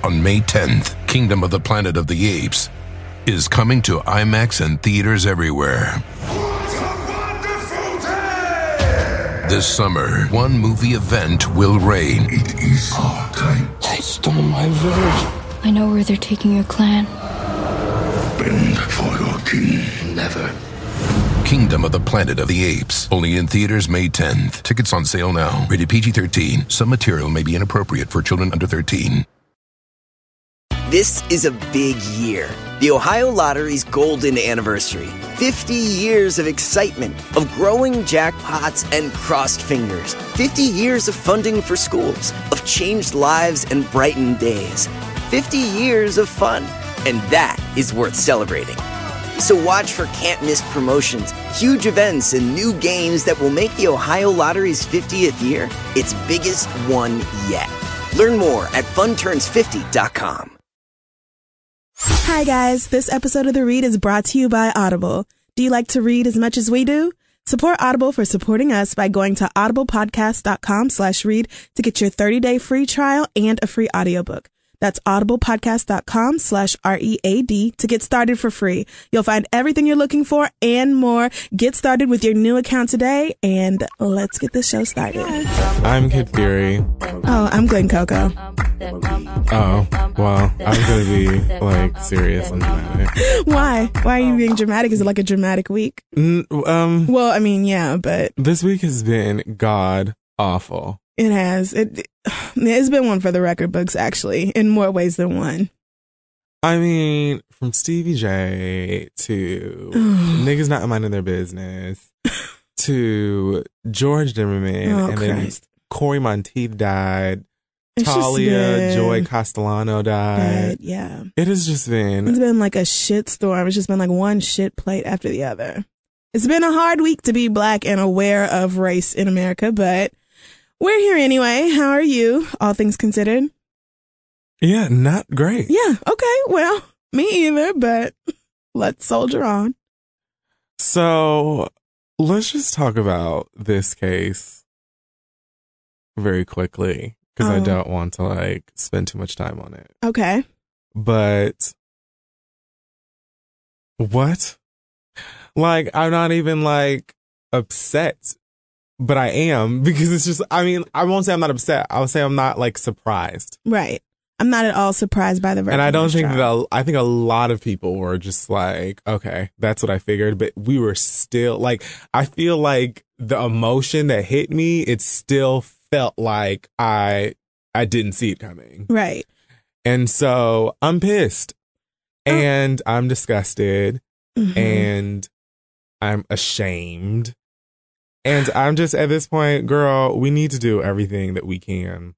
On May 10th, Kingdom of the Planet of the Apes is coming to IMAX and theaters everywhere. What a wonderful day! This summer, one movie event will reign. It is our time. They stole my village. I know where they're taking your clan. Bend for your king. Never. Kingdom of the Planet of the Apes. Only in theaters May 10th. Tickets on sale now. Rated PG-13. Some material may be inappropriate for children under 13. This is a big year. The Ohio Lottery's golden anniversary. 50 years of excitement, of growing jackpots and crossed fingers. 50 years of funding for schools, of changed lives and brightened days. 50 years of fun. And that is worth celebrating. So watch for can't-miss promotions, huge events, and new games that will make the Ohio Lottery's 50th year its biggest one yet. Learn more at funturns50.com. Hi guys, this episode of The Read is brought to you by Audible. Do you like to read as much as we do? Support Audible for supporting us by going to audiblepodcast.com/read to get your 30-day free trial and a free audiobook. That's audiblepodcast.com/READ to get started for free. You'll find everything you're looking for and more. Get started with your new account today, and let's get this show started. I'm Kid Fury. Oh, I'm Glenn Coco. Oh, well, I'm going to be, serious and dramatic. Why? Why are you being dramatic? Is it like a dramatic week? Well, I mean, yeah, but... This week has been god-awful. It has. It's been one for the record books, actually, in more ways than one. I mean, from Stevie J to niggas not minding their business to George Zimmerman, and then Corey Monteith died. Talia Joy Castellano died. Yeah. It has just been... It's been like a shit storm. It's just been like one shit plate after the other. It's been a hard week to be black and aware of race in America, but... We're here anyway. How are you, all things considered? Yeah, not great. Yeah, okay. Well, me either, but let's soldier on. So, let's just talk about this case very quickly, because I don't want to, spend too much time on it. Okay. But, what? I'm not even, upset. But I am, because it's just, I won't say I'm not upset. I would say I'm not, surprised. Right. I'm not at all surprised by the verdict. And I don't think I think a lot of people were just okay, that's what I figured. But we were still, I feel like the emotion that hit me, it still felt like I didn't see it coming. Right. And so I'm pissed. And I'm disgusted. Mm-hmm. And I'm ashamed. And I'm just, at this point, girl, we need to do everything that we can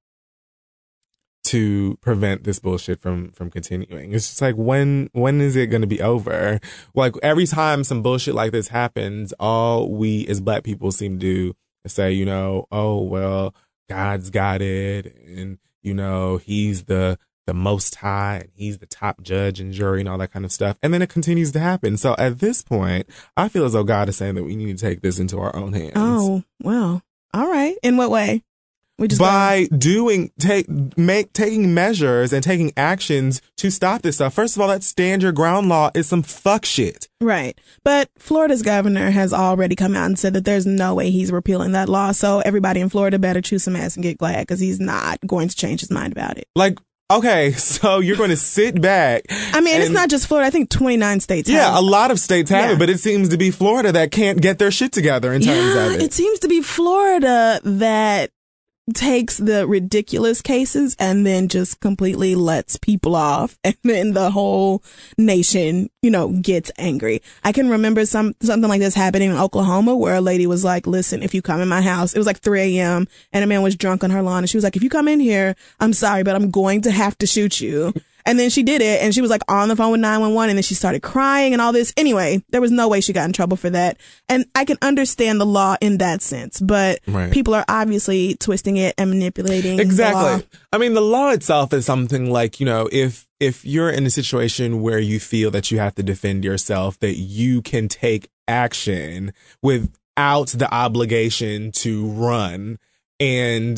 to prevent this bullshit from continuing. It's just when is it going to be over? Every time some bullshit like this happens, all we as black people seem to do is say, oh, well, God's got it. And, he's the most high, and he's the top judge and jury and all that kind of stuff. And then it continues to happen. So at this point, I feel as though God is saying that we need to take this into our own hands. Oh, well, all right. In what way? By taking measures and taking actions to stop this stuff. First of all, that stand your ground law is some fuck shit. Right. But Florida's governor has already come out and said that there's no way he's repealing that law. So everybody in Florida better chew some ass and get glad, because he's not going to change his mind about it. Okay, so you're going to sit back. And it's not just Florida. I think 29 states have it. Yeah, a lot of states have it, but it seems to be Florida that can't get their shit together in terms of it. It seems to be Florida that takes the ridiculous cases and then just completely lets people off, and then the whole nation, gets angry. I can remember something like this happening in Oklahoma, where a lady was like, listen, if you come in my house, it was 3 a.m. and a man was drunk on her lawn, and she was like, if you come in here, I'm sorry, but I'm going to have to shoot you. And then she did it, and she was on the phone with 911, and then she started crying and all this. Anyway, there was no way she got in trouble for that. And I can understand the law in that sense, but people are obviously twisting it and manipulating Exactly. The law. The law itself is something if you're in a situation where you feel that you have to defend yourself, that you can take action without the obligation to run and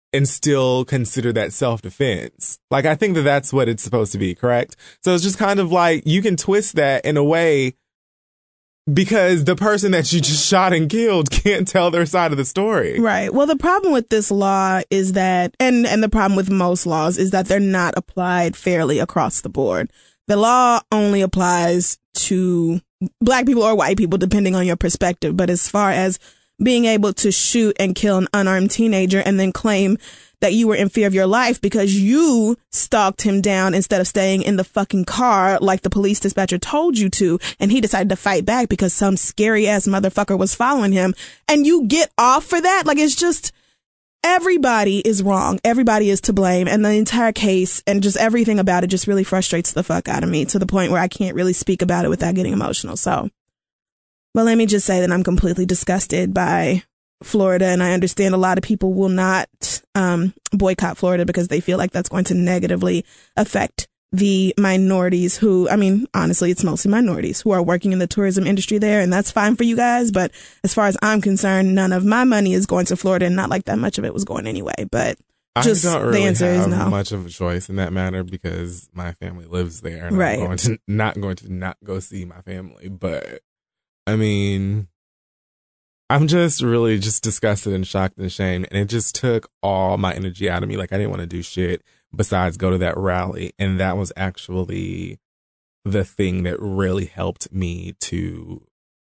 and still consider that self-defense. Like, I think that that's what it's supposed to be, correct? So it's just kind of like, you can twist that in a way because the person that you just shot and killed can't tell their side of the story. Right. Well, the problem with this law is that, and the problem with most laws is that they're not applied fairly across the board. The law only applies to Black people or white people, depending on your perspective. But as far as being able to shoot and kill an unarmed teenager and then claim that you were in fear of your life because you stalked him down instead of staying in the fucking car like the police dispatcher told you to, and he decided to fight back because some scary ass motherfucker was following him, and you get off for that? Like, it's just, everybody is wrong. Everybody is to blame. And the entire case and just everything about it just really frustrates the fuck out of me to the point where I can't really speak about it without getting emotional. So, but let me just say that I'm completely disgusted by Florida, and I understand a lot of people will not boycott Florida because they feel like that's going to negatively affect the minorities who, I mean, honestly, it's mostly minorities who are working in the tourism industry there, and that's fine for you guys. But as far as I'm concerned, none of my money is going to Florida, and not like that much of it was going anyway. But just I don't really the answer is no. much of a choice in that matter because my family lives there, and right. I'm not going to not go see my family. But I mean, I'm just really just disgusted and shocked and ashamed. And it just took all my energy out of me. Like, I didn't want to do shit besides go to that rally. And that was actually the thing that really helped me to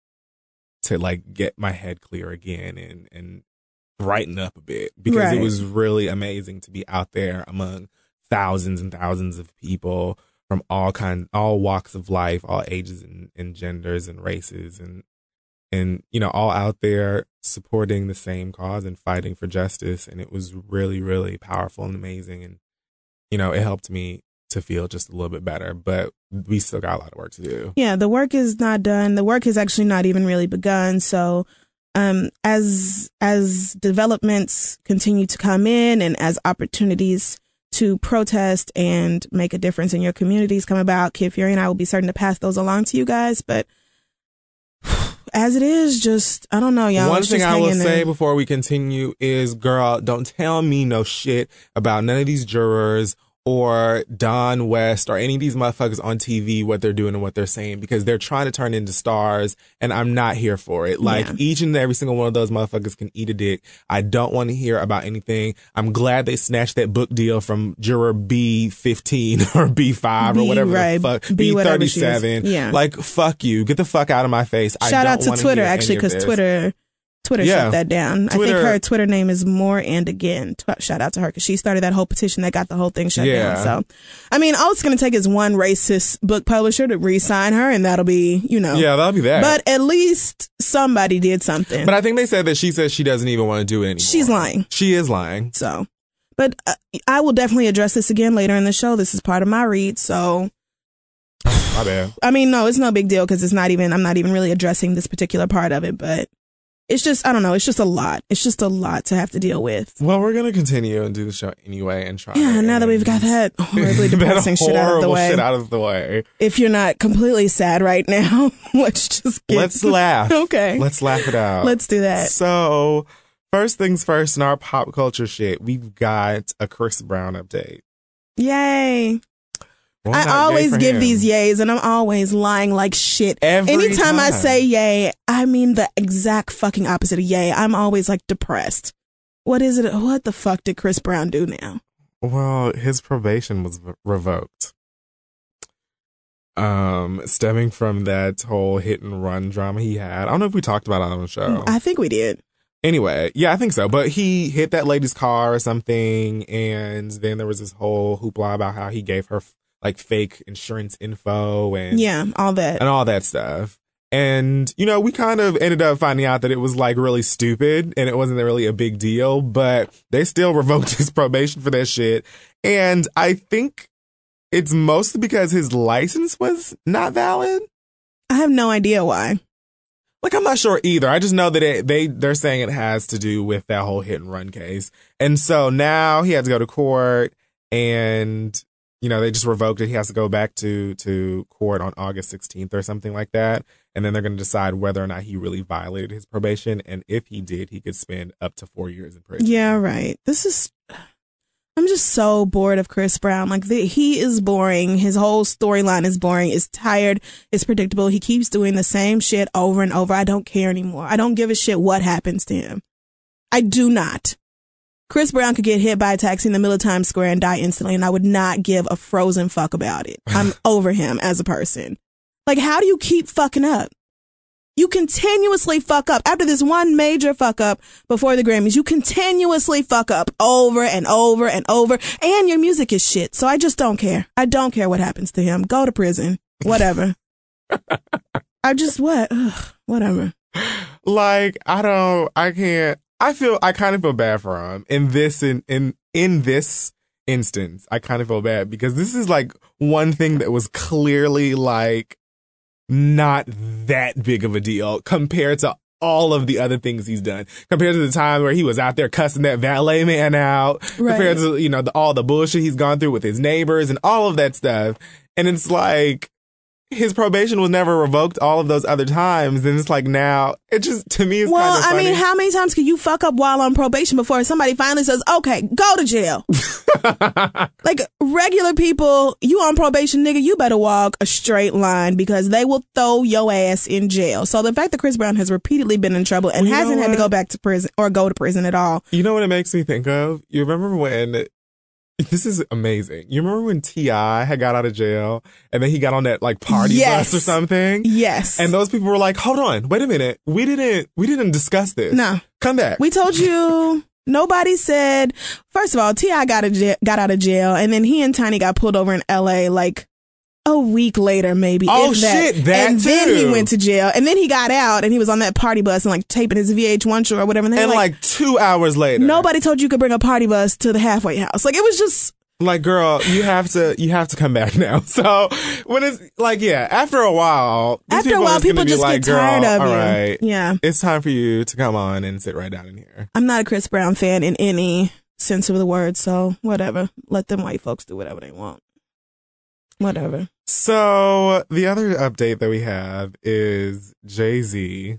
like get my head clear again and brighten up a bit, because it was really amazing to be out there among thousands and thousands of people from all walks of life, all ages and genders and races and, you know, all out there supporting the same cause and fighting for justice. And it was really, really powerful and amazing. And, you know, it helped me to feel just a little bit better, but we still got a lot of work to do. Yeah, the work is not done. The work has actually not even really begun. So, as developments continue to come in and as opportunities to protest and make a difference in your communities come about, Kid Fury and I will be certain to pass those along to you guys. But as it is, just, I don't know, y'all. One thing I will say before we continue is, girl, don't tell me no shit about none of these jurors or Don West or any of these motherfuckers on TV, what they're doing and what they're saying, because they're trying to turn into stars, and I'm not here for it. Like, each and every single one of those motherfuckers can eat a dick. I don't want to hear about anything. I'm glad they snatched that book deal from juror B15 or B5 or whatever the fuck. B37. Yeah. Like, fuck you. Get the fuck out of my face. Shout out to Twitter, actually, because Twitter shut that down. I think her Twitter name is More and Again. Shout out to her, because she started that whole petition that got the whole thing shut down. So, I mean, all it's going to take is one racist book publisher to re-sign her, and that'll be, you know. Yeah, that'll be that. But at least somebody did something. But I think they said that she says she doesn't even want to do it anymore. She's lying. She is lying. So, but I will definitely address this again later in the show. This is part of my read, so. My bad. I mean, no, it's no big deal, because I'm not even really addressing this particular part of it, but. It's just, I don't know, it's just a lot. It's just a lot to have to deal with. Well, we're going to continue and do the show anyway and try. Yeah, now that we've got that horribly depressing shit out of the way. If you're not completely sad right now, let's laugh. Okay. Let's laugh it out. Let's do that. So, first things first, in our pop culture shit, we've got a Chris Brown update. Yay. I always give these yays, and I'm always lying like shit. Anytime I say yay, I mean the exact fucking opposite of yay. I'm always like depressed. What is it? What the fuck did Chris Brown do now? Well, his probation was revoked. Stemming from that whole hit and run drama he had. I don't know if we talked about it on the show. I think we did. Anyway, yeah, I think so. But he hit that lady's car or something, and then there was this whole hoopla about how he gave her like fake insurance info and all that stuff. And, you know, we kind of ended up finding out that it was like really stupid and it wasn't really a big deal, but they still revoked his probation for that shit. And I think it's mostly because his license was not valid. I have no idea why. Like, I'm not sure either. I just know that they're saying it has to do with that whole hit and run case. And so now he had to go to court, and you know, they just revoked it. He has to go back to court on August 16th or something like that. And then they're going to decide whether or not he really violated his probation. And if he did, he could spend up to 4 years in prison. Yeah, right. This is, I'm just so bored of Chris Brown. Like, he is boring. His whole storyline is boring. It's tired. It's predictable. He keeps doing the same shit over and over. I don't care anymore. I don't give a shit what happens to him. I do not. Chris Brown could get hit by a taxi in the middle of Times Square and die instantly, and I would not give a frozen fuck about it. I'm over him as a person. Like, how do you keep fucking up? You continuously fuck up. After this one major fuck up before the Grammys, you continuously fuck up over and over and over, and your music is shit. So I just don't care. I don't care what happens to him. Go to prison. Whatever. Whatever. Like, I kind of feel bad for him in this instance. I kind of feel bad because this is like one thing that was clearly like not that big of a deal compared to all of the other things he's done, compared to the time where he was out there cussing that valet man out, right, compared to, you know, all the bullshit he's gone through with his neighbors and all of that stuff. And it's like, his probation was never revoked all of those other times. And it's like, now it just, to me, it's kind of funny. I mean, how many times can you fuck up while on probation before somebody finally says, okay, go to jail? Like, regular people, you on probation, nigga, you better walk a straight line because they will throw your ass in jail. So the fact that Chris Brown has repeatedly been in trouble and hasn't had to go back to prison or go to prison at all. You know what it makes me think of? You remember when... This is amazing. You remember when T.I. had got out of jail and then he got on that like party bus or something? Yes. And those people were like, hold on, wait a minute. We didn't discuss this. No. Come back. We told you. Nobody said, first of all, T.I. got out of jail and then he and Tiny got pulled over in L.A. like a week later, maybe. Oh, shit, that and too. Then he went to jail and then he got out and he was on that party bus and like taping his VH1 show or whatever. And like 2 hours later. Nobody told you could bring a party bus to the halfway house. Like, it was just... Like, girl, you have to come back now. So when it's like, yeah, after a while, people just get tired of all you. Right, yeah, it's time for you to come on and sit right down in here. I'm not a Chris Brown fan in any sense of the word, so whatever. Let them white folks do whatever they want. Whatever. So the other update that we have is Jay-Z,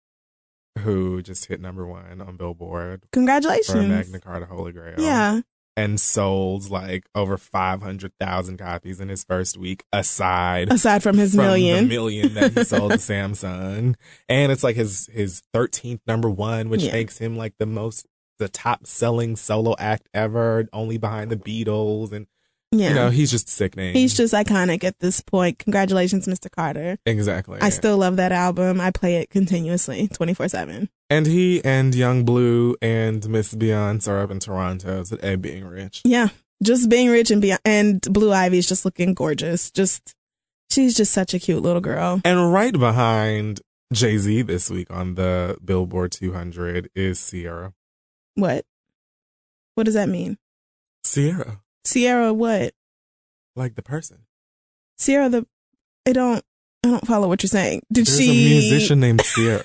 who just hit #1 on Billboard. Congratulations. For Magna Carta Holy Grail. Yeah. And sold like over 500,000 copies in his first week, aside from his million. The million that he sold to Samsung. And it's like his 13th #1, which makes him like the top selling solo act ever, only behind the Beatles. And you know, he's just sickening. He's just iconic at this point. Congratulations, Mr. Carter. Exactly. I still love that album. I play it continuously, 24/7. And he and Young Blue and Miss Beyonce are up in Toronto today being rich. Yeah. Just being rich and Blue Ivy's just looking gorgeous. She's just such a cute little girl. And right behind Jay-Z this week on the Billboard 200 is Ciara. What? What does that mean? Ciara what? Like the person. Ciara I don't follow what you're saying. There's a musician named Ciara.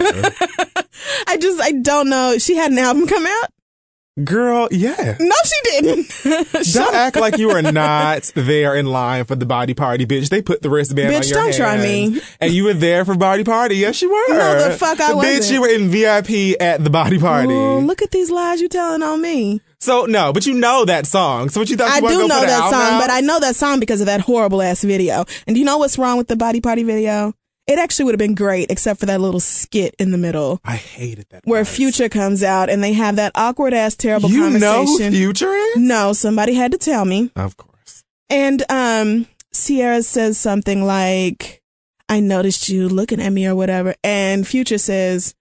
I don't know. She had an album come out? Girl, yeah. No, she didn't. Don't act like you are not there in line for the Body Party, bitch. They put the wristband on your hand. Bitch, don't try me. And you were there for Body Party. Yes, you were. No, the fuck I wasn't. Bitch, you were in VIP at the Body Party. Oh, look at these lies you telling on me. So, no, but you know that song. So what you thought you were going to go put an album out? I do know that song, but I know that song because of that horrible ass video. And do you know what's wrong with the Body Party video? It actually would have been great, except for that little skit in the middle. I hated that. Where Future comes out and they have that awkward ass, terrible conversation. You know who Future is? No, somebody had to tell me. Of course. And Ciara says something like, I noticed you looking at me or whatever. And Future says,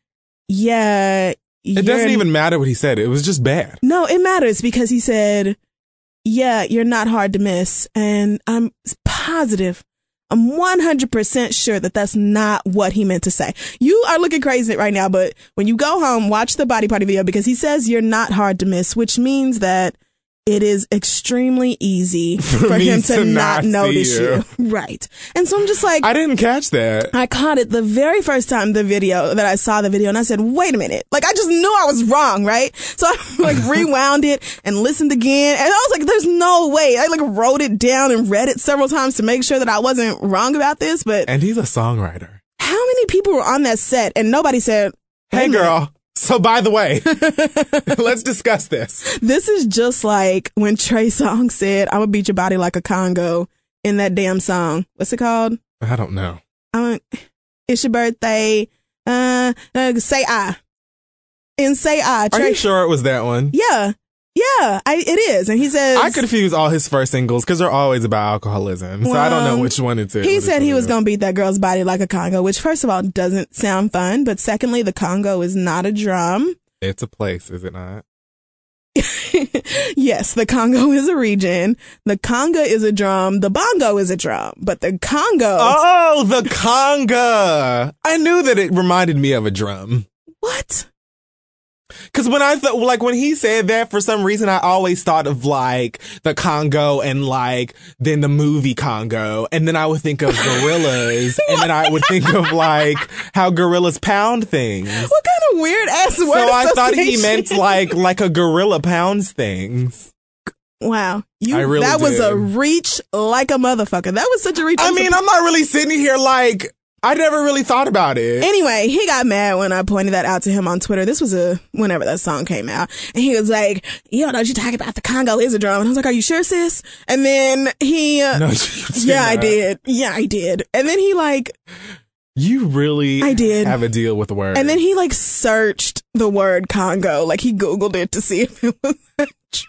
yeah. It doesn't even matter what he said. It was just bad. No, it matters because he said, yeah, you're not hard to miss. And I'm positive. I'm 100% sure that that's not what he meant to say. You are looking crazy right now, but when you go home, watch the Body Party video because he says you're not hard to miss, which means that it is extremely easy for him to not notice you. Right. And so I'm just like, I didn't catch that. I caught it the very first time I saw the video and I said, wait a minute. Like, I just knew I was wrong, right? So I like rewound it and listened again. And I was like, there's no way. I like wrote it down and read it several times to make sure that I wasn't wrong about this. But and he's a songwriter. How many people were on that set and nobody said, hey girl, So, by the way, let's discuss this. This is just like when Trey Songz said, "I'm gonna beat your body like a Congo" in that damn song. What's it called? I don't know. It's your birthday. Say I. And Say I. Are you sure it was that one? Yeah. Yeah, it is. And he says... I confuse all his first singles because they're always about alcoholism. So I don't know which one it is. He said he was going to beat that girl's body like a Congo, which first of all doesn't sound fun. But secondly, the Congo is not a drum. It's a place, is it not? Yes, the Congo is a region. The conga is a drum. The bongo is a drum. But the Congo... Oh, the conga! I knew that it reminded me of a drum. What? Because when I thought, like, when he said that, for some reason, I always thought of, like, the Congo and, like, then the movie Congo. And then I would think of gorillas. And then I would think of, like, how gorillas pound things. What kind of weird ass word So I thought he association? meant, like a gorilla pounds things. Wow. I really that was did. a reach like a motherfucker. That was such a reach. I mean, I'm not really sitting here like... I never really thought about it. Anyway, he got mad when I pointed that out to him on Twitter. This was whenever that song came out. And he was like, you know, you talking about the Congo is a drum. And I was like, are you sure, sis? And then he, No, I did. Yeah, I did. And then he like, you really I did. have a deal with words. And then he like searched the word Congo. Like he Googled it to see if it was a drum.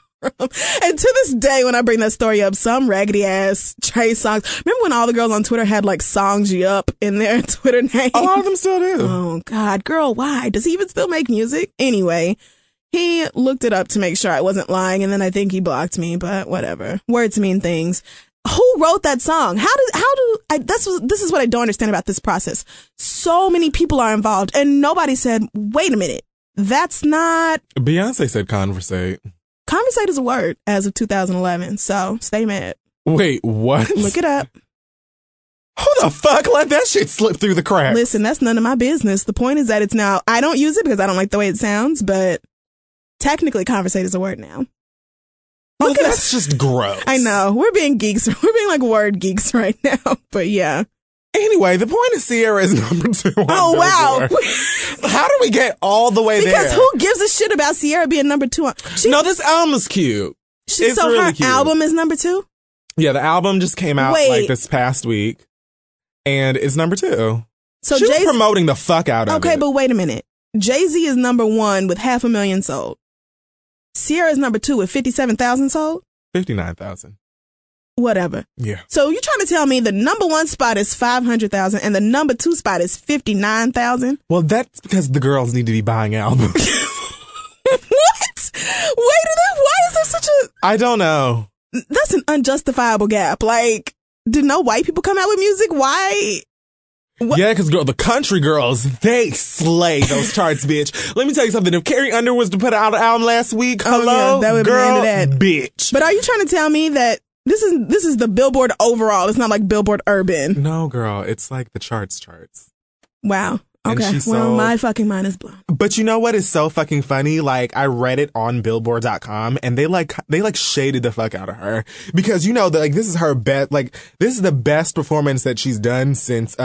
And to this day, when I bring that story up, some raggedy ass Trey Songz. Remember when all the girls on Twitter had like Songs You Up in their Twitter name? A lot of them still do. Oh God, girl, why? Does he even still make music? Anyway, he looked it up to make sure I wasn't lying, and then I think he blocked me, but whatever. Words mean things. Who wrote that song? This is what I don't understand about this process. So many people are involved, and nobody said, wait a minute, that's not... Beyonce said conversate. Conversate is a word as of 2011, so stay mad. Wait, what? Look it up. Who the fuck let that shit slip through the cracks? Listen, that's none of my business. The point is that it's now, I don't use it because I don't like the way it sounds, but technically conversate is a word now. Well, that's just gross. I know. We're being geeks. We're being like word geeks right now, but yeah. Anyway, the point is Sierra is number 2 on Oh, wow. Billboard. How do we get all the way there? Because who gives a shit about Sierra being number 2 on? No, this album is cute. It's so really her cute. album is number 2? Yeah, the album just came out Wait. like this past week, and it's number 2. So she was Jay-Z, promoting the fuck out of it. okay, but wait a minute. Jay-Z is number 1 with 500,000 sold. Sierra is number 2 with 57,000 sold? 59,000. Whatever. Yeah. So you're trying to tell me the number 1 spot is 500,000 and the number 2 spot is 59,000? Well, that's because the girls need to be buying albums. What? Wait, why is there such a... I don't know. That's an unjustifiable gap. Like, did no white people come out with music? Why? What? Yeah, because the country girls, they slay those charts, bitch. Let me tell you something. If Carrie Underwood was to put out an album last week, hello, yeah, that would girl, be the end of that. bitch. But are you trying to tell me that this is the Billboard overall? It's not like Billboard Urban. No, girl, it's like the charts. Wow. And Okay. she Well, sold- my fucking mind is blown. But you know what is so fucking funny? Like, I read it on Billboard.com, and they shaded the fuck out of her because, you know, this is her best, this is the best performance that she's done since,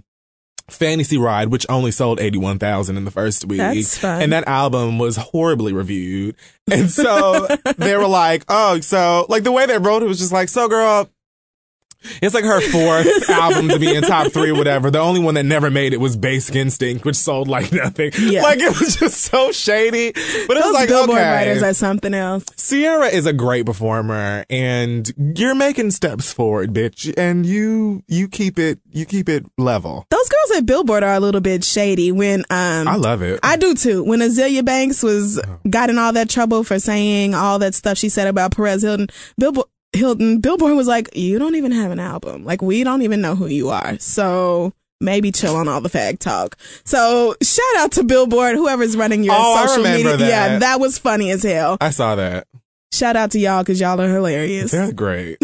Fantasy Ride, which only sold 81,000 in the first week. That's fun. And that album was horribly reviewed. And so they were like, oh, so, like, the way they wrote it was just like, so girl, it's like her 4th album to be in top 3 or whatever. The only one that never made it was Basic Instinct, which sold like nothing. Yeah. Like, it was just so shady. But it was Those like, Billboard okay. writers are something else. Sierra is a great performer, and you're making steps forward, bitch. And you keep it level. Those girls at Billboard are a little bit shady. When I love it. I do too. When Azealia Banks got in all that trouble for saying all that stuff she said about Perez Hilton, Billboard was like, you don't even have an album. Like, we don't even know who you are. So maybe chill on all the fag talk. So shout out to Billboard, whoever's running your I social remember media. that. Yeah, that was funny as hell. I saw that. Shout out to y'all because y'all are hilarious. They're great.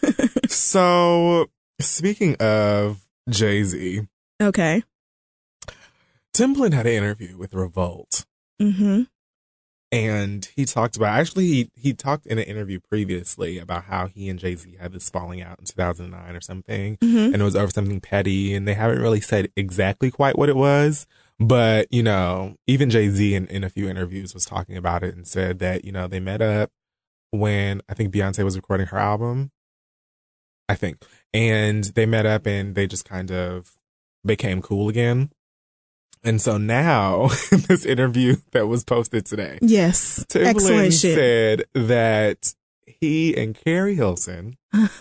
So, speaking of Jay-Z, Okay. Timbaland had an interview with Revolt. Mm-hmm. And he talked about, actually, he talked in an interview previously about how he and Jay-Z had this falling out in 2009 or something. Mm-hmm. And it was over something petty. And they haven't really said exactly quite what it was. But, you know, even Jay-Z in a few interviews was talking about it and said that, you know, they met up when I think Beyonce was recording her album. I think. And they met up and they just kind of became cool again. And so now, in this interview that was posted today, yes, Timbaland said that he and Carrie Hilson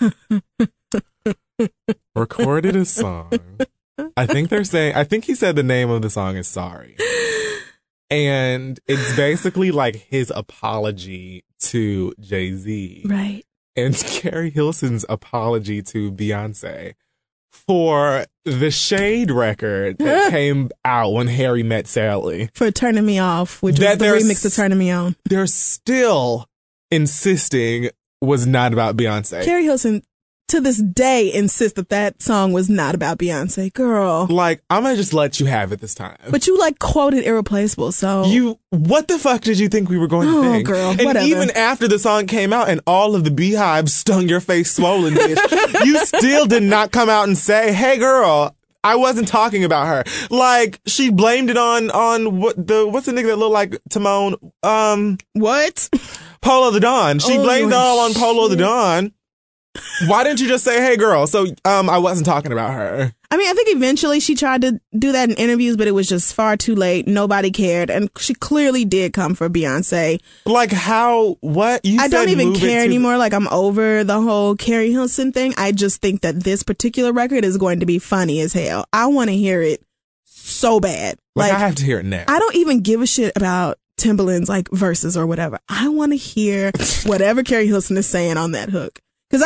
recorded a song. I think he said the name of the song is Sorry. And it's basically like his apology to Jay-Z. Right. And Carrie Hilson's apology to Beyonce for the Shade record that came out when Harry Met Sally. For Turning Me Off, which was the remix of Turning Me On. They're still insisting was not about Beyonce. Carrie Hilson, to this day, insists that song was not about Beyonce. Girl. Like, I'm going to just let you have it this time. But you, like, quoted Irreplaceable, so. What the fuck did you think we were going to think? Oh, girl, and whatever. Even after the song came out and all of the beehives stung your face swollen, bitch, you still did not come out and say, hey, girl, I wasn't talking about her. Like, she blamed it on what's the nigga that looked like Timon? What? Polo the Don. She blamed it all on Polo the Don. Why didn't you just say, hey, girl? So, I wasn't talking about her. I mean, I think eventually she tried to do that in interviews, but it was just far too late. Nobody cared. And she clearly did come for Beyonce. Like, how? What? I don't even care anymore. Like, I'm over the whole Carrie Hilson thing. I just think that this particular record is going to be funny as hell. I want to hear it so bad. Like, I have to hear it now. I don't even give a shit about Timbaland's, like, verses or whatever. I want to hear whatever Carrie Hilson is saying on that hook. Because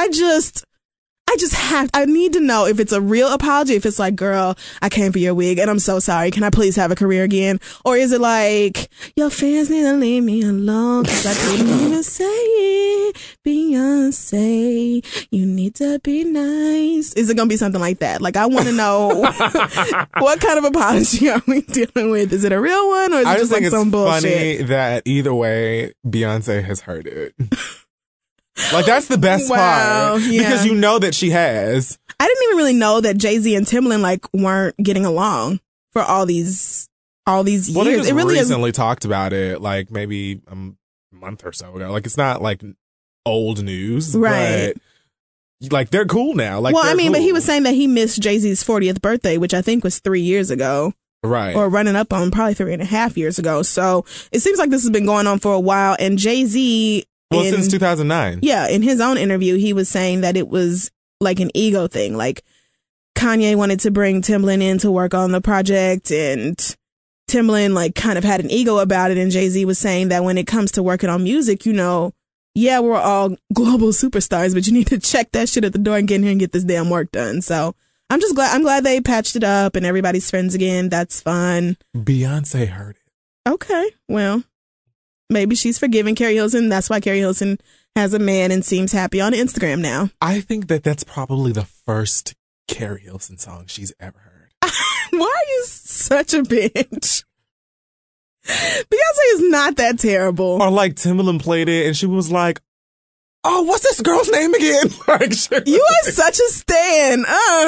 I need to know if it's a real apology, if it's like, girl, I came for your wig and I'm so sorry. Can I please have a career again? Or is it like, your fans need to leave me alone because I didn't even say it. Beyonce, you need to be nice. Is it going to be something like that? Like, I want to know what kind of apology are we dealing with? Is it a real one or is it just like some bullshit? I just think it's funny that either way, Beyonce has heard it. Like, that's the best part. Yeah. Because you know that she has. I didn't even really know that Jay-Z and Timbaland, like, weren't getting along for all these years. Well, they just recently talked about it, like, maybe a month or so ago. Like, it's not, like, old news. Right. But, like, they're cool now. Like, well, I mean, cool. But he was saying that he missed Jay-Z's 40th birthday, which I think was 3 years ago. Right. Or running up on probably 3.5 years ago. So it seems like this has been going on for a while. And Jay-Z... Well, since 2009. Yeah, in his own interview, he was saying that it was like an ego thing. Like, Kanye wanted to bring Timbaland in to work on the project, and Timbaland, like, kind of had an ego about it. And Jay-Z was saying that when it comes to working on music, you know, yeah, we're all global superstars, but you need to check that shit at the door and get in here and get this damn work done. So I'm glad they patched it up and everybody's friends again. That's fun. Beyonce heard it. Okay, well. Maybe she's forgiving Carrie Hilson. That's why Carrie Hilson has a man and seems happy on Instagram now. I think that that's probably the first Carrie Hilson song she's ever heard. Why are you such a bitch? Beyonce is not that terrible. Or like Timbaland played it and she was like, oh, what's this girl's name again? Like, you are such a stan.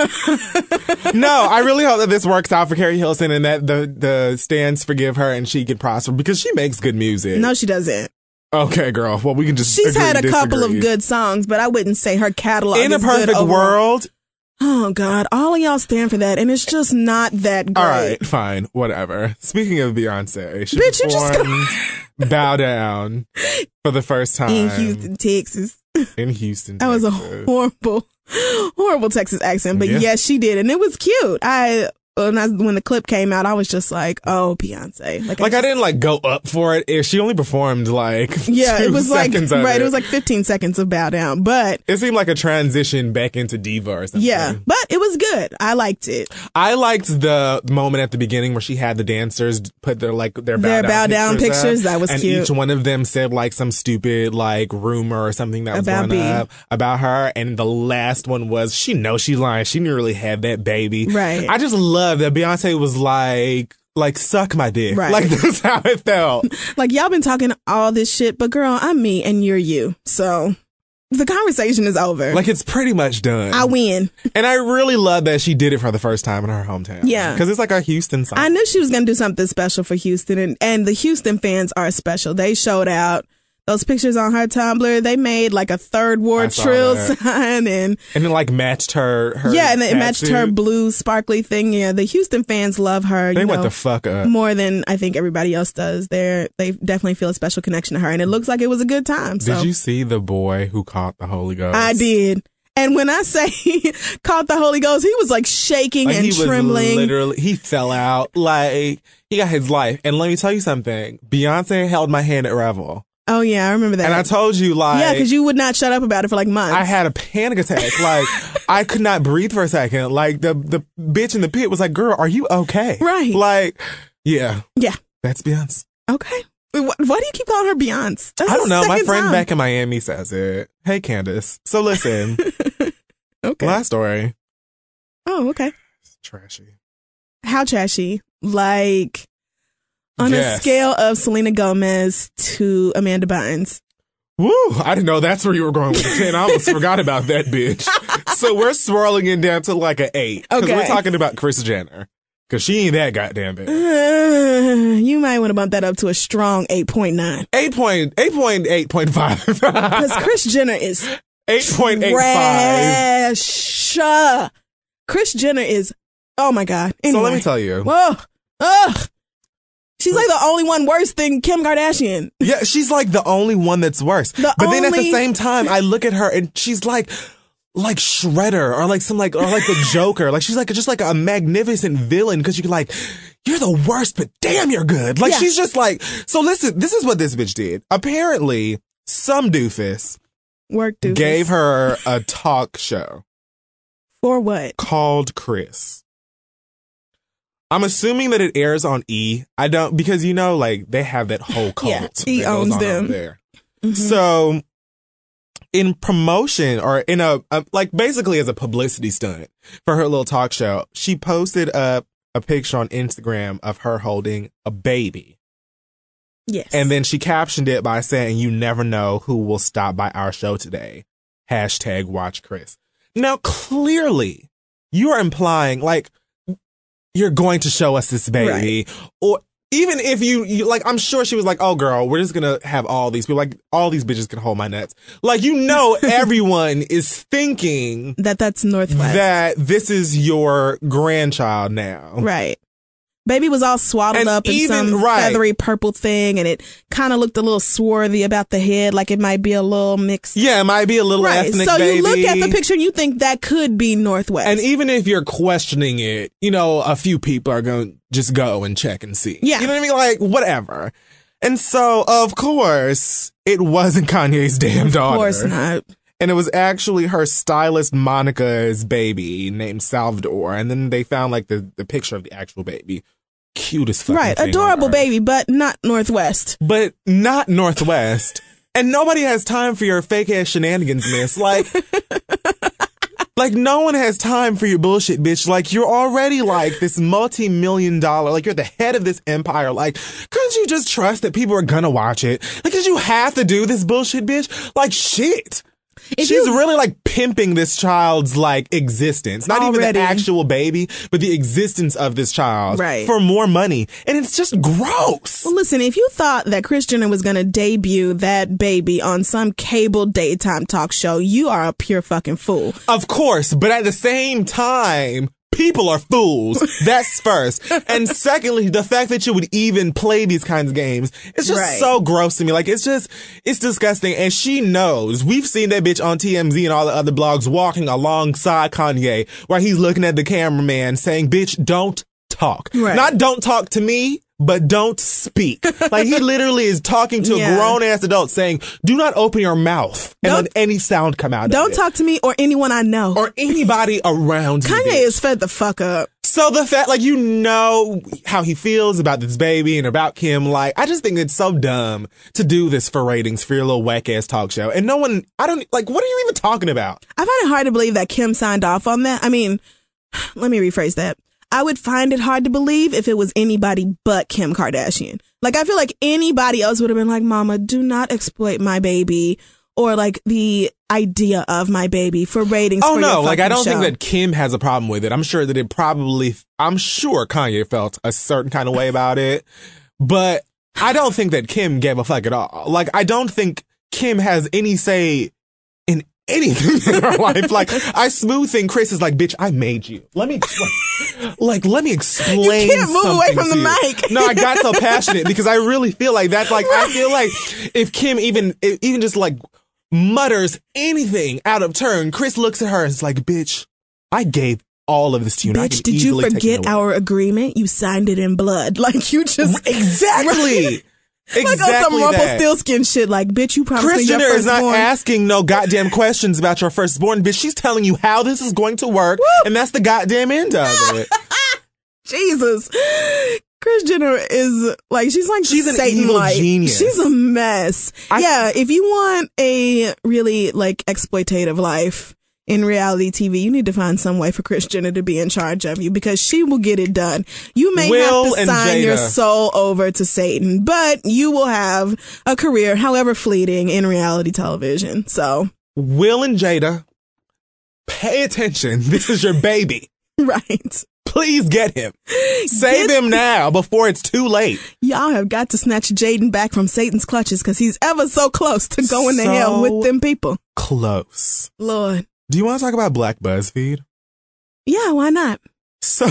No, I really hope that this works out for Carrie Hilson and that the stans forgive her and she can prosper because she makes good music. No, she doesn't. Okay, girl. Well, we can just She's had a couple of good songs, but I wouldn't say her catalog is good. In a perfect world. Oh, God. All of y'all stand for that, and it's just not that great. All right, fine. Whatever. Speaking of Beyonce, she performed Bow Down for the first time. In Houston, Texas. That was a horrible Texas accent, but yes, she did, and it was cute. When the clip came out, I was just like, "Oh, Beyonce!" Like I didn't like go up for it. She only performed like it was 2 seconds like of it was like 15 seconds of Bow Down, but it seemed like a transition back into diva or something. Yeah, but it was good. I liked it. I liked the moment at the beginning where she had the dancers put their bow down pictures. That was and cute. Each one of them said like some stupid like rumor or something that was going up about her, and the last one was she knows she's lying. She didn't really have that baby. Right. I just love that Beyonce was like suck my dick. Right. Like that's how it felt. Like y'all been talking all this shit, but girl, I'm me and you're you. So the conversation is over. Like, it's pretty much done. I win. And I really love that she did it for the first time in her hometown. Yeah. Because it's like a Houston song. I knew she was going to do something special for Houston, and the Houston fans are special. They showed out. Those pictures on her Tumblr, they made like a Third Ward Trill sign and it like matched her yeah, and it tattoo. matched her blue sparkly thing. Yeah, the Houston fans love her. They went the fuck up more than I think everybody else does. They definitely feel a special connection to her, and it looks like it was a good time. So. Did you see the boy who caught the Holy Ghost? I did. And when I say he caught the Holy Ghost, he was like shaking and he trembling. Literally, he fell out. Like, he got his life. And let me tell you something. Beyonce held my hand at Revel. Oh, yeah, I remember that. And I told you, like... Yeah, because you would not shut up about it for like months. I had a panic attack. Like, I could not breathe for a second. Like, the bitch in the pit was like, girl, are you okay? Right. Like, yeah. Yeah. That's Beyonce. Okay. Why do you keep calling her Beyonce? I don't know. My friend back in Miami says it. Hey, Candace. So listen. Okay. Last story. Oh, okay. It's trashy. How trashy? Like... On a scale of Selena Gomez to Amanda Bynes. Woo! I didn't know that's where you were going with the 10. I almost forgot about that bitch. So we're swirling it down to like an 8. Because we're talking about Kris Jenner. Because she ain't that goddamn bad. You might want to bump that up to a strong 8.9. 8.5. Because Kris Jenner is 8.85. trash. Kris Jenner is, oh my God. Anyway. So let me tell you. Whoa. Ugh. She's like the only one worse than Kim Kardashian. Yeah, she's like the only one that's worse. Then at the same time, I look at her and she's like Shredder or like the Joker. Like she's like just like a magnificent villain because you're like, you're the worst, but damn, you're good. Like she's just like, so listen, this is what this bitch did. Apparently, some doofus gave her a talk show. For what? Called Chris. I'm assuming that it airs on E. I don't, because you know, like they have that whole cult. Yeah, E owns them. There. Mm-hmm. So in promotion or in a like basically as a publicity stunt for her little talk show, she posted a picture on Instagram of her holding a baby. Yes. And then she captioned it by saying, "You never know who will stop by our show today. #watch Chris." Now, clearly, you are implying like, you're going to show us this baby. Right. Or even if you like, I'm sure she was like, oh girl, we're just going to have all these people, like all these bitches can hold my nuts. Like, you know, everyone is thinking that's Northwest. That this is your grandchild now. Right. Baby was all swaddled up in some feathery purple thing, and it kind of looked a little swarthy about the head, like it might be a little mixed. Yeah, it might be a little ethnic so baby. You look at the picture and you think that could be Northwest. And even if you're questioning it, you know, a few people are going to just go and check and see. Yeah. You know what I mean? Like, whatever. And so, of course, it wasn't Kanye's damn daughter. Of course not. And it was actually her stylist Monica's baby named Salvador. And then they found like the picture of the actual baby. Cutest fucking right, thing adorable baby, but not Northwest. But not Northwest. And nobody has time for your fake ass shenanigans, miss. Like, like no one has time for your bullshit, bitch. Like, you're already like this multi-million-dollar, like you're the head of this empire. Like, couldn't you just trust that people are gonna watch it? Like, did you have to do this bullshit, bitch? Like, shit. She's really like pimping this child's like existence, not even the actual baby, but the existence of this child for more money. And it's just gross. Well, listen, if you thought that Kris Jenner was going to debut that baby on some cable daytime talk show, you are a pure fucking fool. Of course. But at the same time, people are fools. That's first. And secondly, the fact that you would even play these kinds of games, it's just so gross to me. Like, it's disgusting. And she knows. We've seen that bitch on TMZ and all the other blogs walking alongside Kanye, where he's looking at the cameraman saying, bitch, don't talk. Right. Not don't talk to me, but don't speak. Like, he literally is talking to a grown-ass adult saying, do not open your mouth and let any sound come out of it. Don't talk to me or anyone I know. Or anybody around you. Kanye is fed the fuck up. So the fact, like, you know how he feels about this baby and about Kim. Like, I just think it's so dumb to do this for ratings for your little whack-ass talk show. And no one, what are you even talking about? I find it hard to believe that Kim signed off on that. I mean, let me rephrase that. I would find it hard to believe if it was anybody but Kim Kardashian. Like, I feel like anybody else would have been like, Mama, do not exploit my baby. or like the idea of my baby for ratings. Oh for no, your like I fucking don't think show. that Kim has a problem with it. I'm sure Kanye felt a certain kind of way about it, but I don't think that Kim gave a fuck at all. Like, I don't think Kim has any say in anything in her life. Like, I smooth think Chris is like, bitch, I made you. Let me explain. You can't move away something from the to you. mic. No, I got so passionate because I really feel like that's like, I feel like if Kim even just like mutters anything out of turn, Chris looks at her and is like, bitch, I gave all of this to you. And I Bitch, can did you easily take it forget away. our agreement? You signed it in blood. Like, you just... Exactly. Like on some Exactly that. Rumpelstiltskin shit. Like, bitch, you promised Kris me your Jenner is not firstborn. asking no goddamn questions about your firstborn, bitch. She's telling you how this is going to work, and that's the goddamn end of it. Jesus. Kris Jenner is like, she's like She's an Satan evil light. genius. She's a mess. Yeah, if you want a really like exploitative life in reality TV, you need to find some way for Kris Jenner to be in charge of you, because she will get it done. You may Will have to and sign your Jada. soul over to Satan, but you will have a career, however fleeting, in reality television. So, Will and Jada, pay attention. This is your baby. right. Please get him. Save him now before it's too late. Y'all have got to snatch Jaden back from Satan's clutches, because he's ever so close to going to So hell with them people. Close. Lord. Do you want to talk about Black BuzzFeed? Yeah, why not? So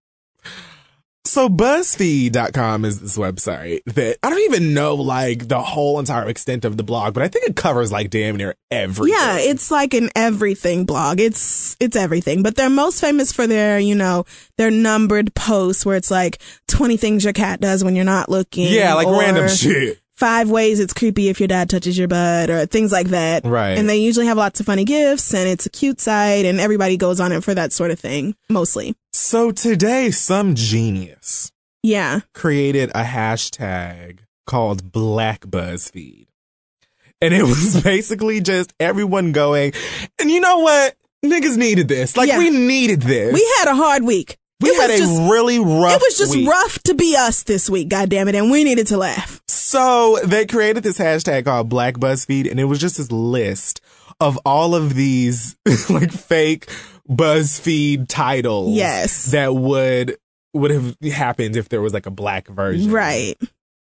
BuzzFeed.com is this website that I don't even know like the whole entire extent of the blog, but I think it covers like damn near everything. Yeah, it's like an everything blog. It's everything. But they're most famous for their, their numbered posts where it's like 20 things your cat does when you're not looking. Yeah, like or random shit. 5 ways it's creepy if your dad touches your butt, or things like that. Right. And they usually have lots of funny gifs, and it's a cute site, and everybody goes on it for that sort of thing, mostly. So today, some genius Yeah. created a hashtag called Black BuzzFeed. And it was basically just everyone going, and you know what? Niggas needed this. Like, Yeah. we needed this. We had a hard week. We had a really rough It was just week. rough to be us this week, goddammit, and we needed to laugh. So they created this hashtag called Black BuzzFeed, and it was just this list of all of these like fake BuzzFeed titles. Yes. That would have happened if there was like a black version. Right.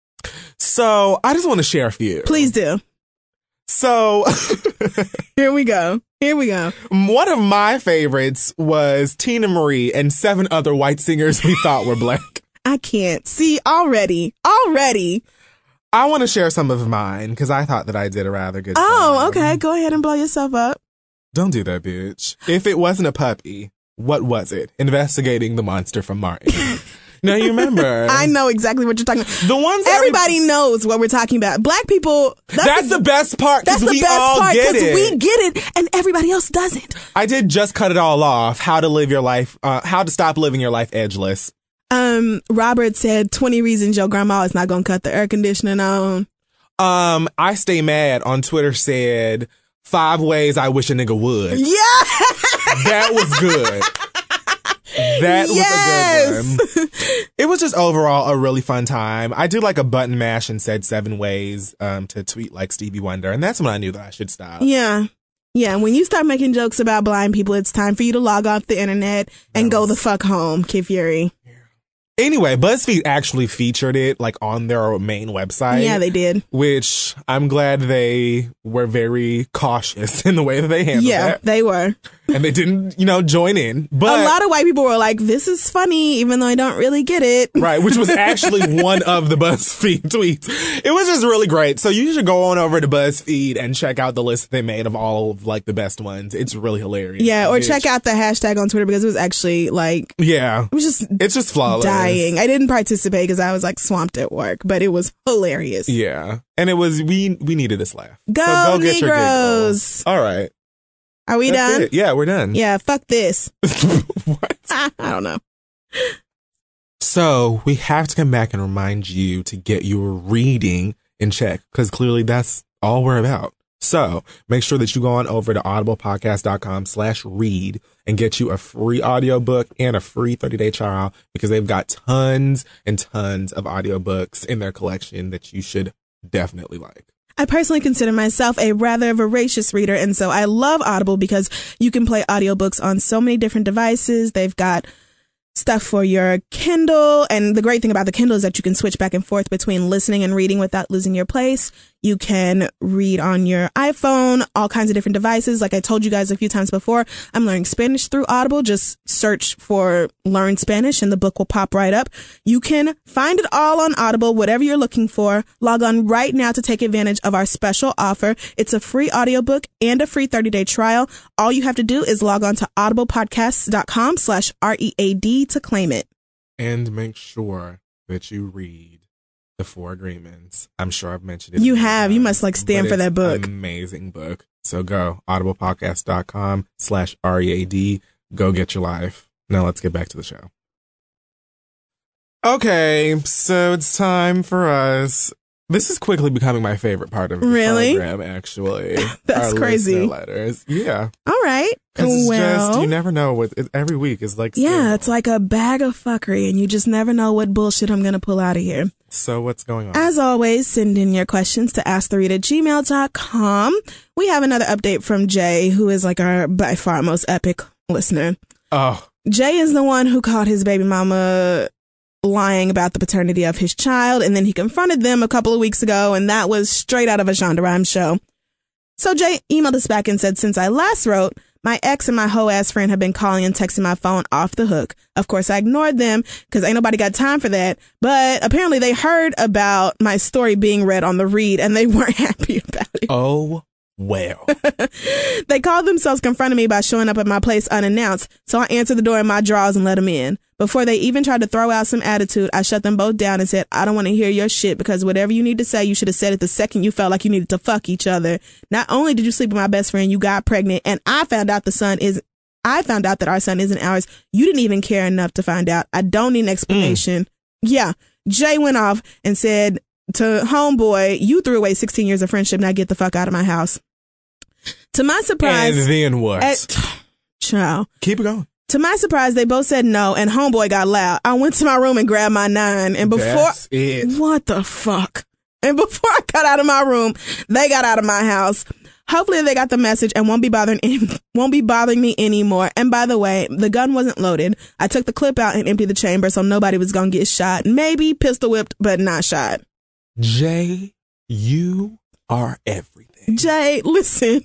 So I just want to share a few. Please do. So Here we go. one of my favorites was Tina Marie and 7 other white singers we thought were black. I can't. See, already. I want to share some of mine because I thought that I did a rather good job. Oh, okay. Go ahead and blow yourself up. Don't do that, bitch. If it wasn't a puppy, what was it? Investigating the monster from Martin. Now you remember. I know exactly what you're talking about. The ones Everybody knows what we're talking about. Black people. That's the best part That's because the we best all part, get because it. we get it and everybody else doesn't. I did just cut it all off. How to live your life, how to stop living your life edgeless. Robert said 20 reasons your grandma is not going to cut the air conditioning on. I Stay Mad on Twitter said 5 ways I wish a nigga would. Yeah. That was good. That was a good one. It was just overall a really fun time. I did like a button mash and said 7 ways to tweet like Stevie Wonder, and that's when I knew that I should stop. Yeah. Yeah, when you start making jokes about blind people, it's time for you to log off the internet and go the fuck home, Kid Fury. Anyway, BuzzFeed actually featured it like on their main website. Yeah, they did. Which I'm glad they were very cautious in the way that they handled Yeah, that. they were. And they didn't, join in. But A lot of white people were like, this is funny, even though I don't really get it. right, which was actually one of the BuzzFeed tweets. It was just really great. So you should go on over to BuzzFeed and check out the list they made of all of like the best ones. It's really hilarious. Yeah, or Bitch. check out the hashtag on Twitter, because it was actually like, Yeah. it was just It's just flawless. dying. I didn't participate because I was like swamped at work, but it was hilarious. Yeah. And it was, we needed this laugh. Go, so go get your Negroes. giggles. All right. Are we That's done? it. Yeah, we're done. Yeah, fuck this. What? I don't know. So we have to come back and remind you to get your reading in check, because clearly that's all we're about. So make sure that you go on over to audiblepodcast.com/read and get you a free audiobook and a free 30-day trial, because they've got tons and tons of audiobooks in their collection that you should definitely like. I personally consider myself a rather voracious reader, and so I love Audible because you can play audiobooks on so many different devices. They've got stuff for your Kindle, and the great thing about the Kindle is that you can switch back and forth between listening and reading without losing your place. You can read on your iPhone, all kinds of different devices. Like I told you guys a few times before, I'm learning Spanish through Audible. Just search for Learn Spanish and the book will pop right up. You can find it all on Audible, whatever you're looking for. Log on right now to take advantage of our special offer. It's a free audiobook and a free 30-day trial. All you have to do is log on to audiblepodcasts.com/READ to claim it. And make sure that you read The 4 Agreements. I'm sure I've mentioned it. You have. You must stand for that book. Amazing book. So go audiblepodcast.com/READ. Go get your life. Now let's get back to the show. Okay, so it's time for us. This is quickly becoming my favorite part of the program, actually. That's Our crazy. listener letters. Yeah. All right. It's Well, just, you never know what, every week is like. yeah, it's like a bag of fuckery, and you just never know what bullshit I'm going to pull out of here. So what's going on? As always, send in your questions to asktheread@gmail.com. We have another update from Jay, who is like our by far most epic listener. Oh. Jay is the one who caught his baby mama lying about the paternity of his child, and then he confronted them a couple of weeks ago, and that was straight out of a Shonda Rhimes show. So Jay emailed us back and said, since I last wrote, my ex and my hoe ass friend have been calling and texting my phone off the hook. Of course, I ignored them because ain't nobody got time for that. But apparently they heard about my story being read on the read and they weren't happy about it. Oh, well. They called themselves confronting me by showing up at my place unannounced. So I answered the door in my drawers and let them in. Before they even tried to throw out some attitude, I shut them both down and said, I don't want to hear your shit because whatever you need to say, you should have said it the second you felt like you needed to fuck each other. Not only did you sleep with my best friend, you got pregnant, and I found out that our son isn't ours. You didn't even care enough to find out. I don't need an explanation. Yeah. Jay went off and said to homeboy, you threw away 16 years of friendship. Now get the fuck out of my house. To my surprise. And then what? Child. Keep it going. To my surprise, they both said no, and homeboy got loud. I went to my room and grabbed my 9, and before That's it. What the fuck? And before I got out of my room, they got out of my house. Hopefully they got the message and won't be bothering me anymore. And by the way, the gun wasn't loaded. I took the clip out and emptied the chamber so nobody was gonna get shot. Maybe pistol whipped, but not shot. Jay, you are everything. Jay, listen.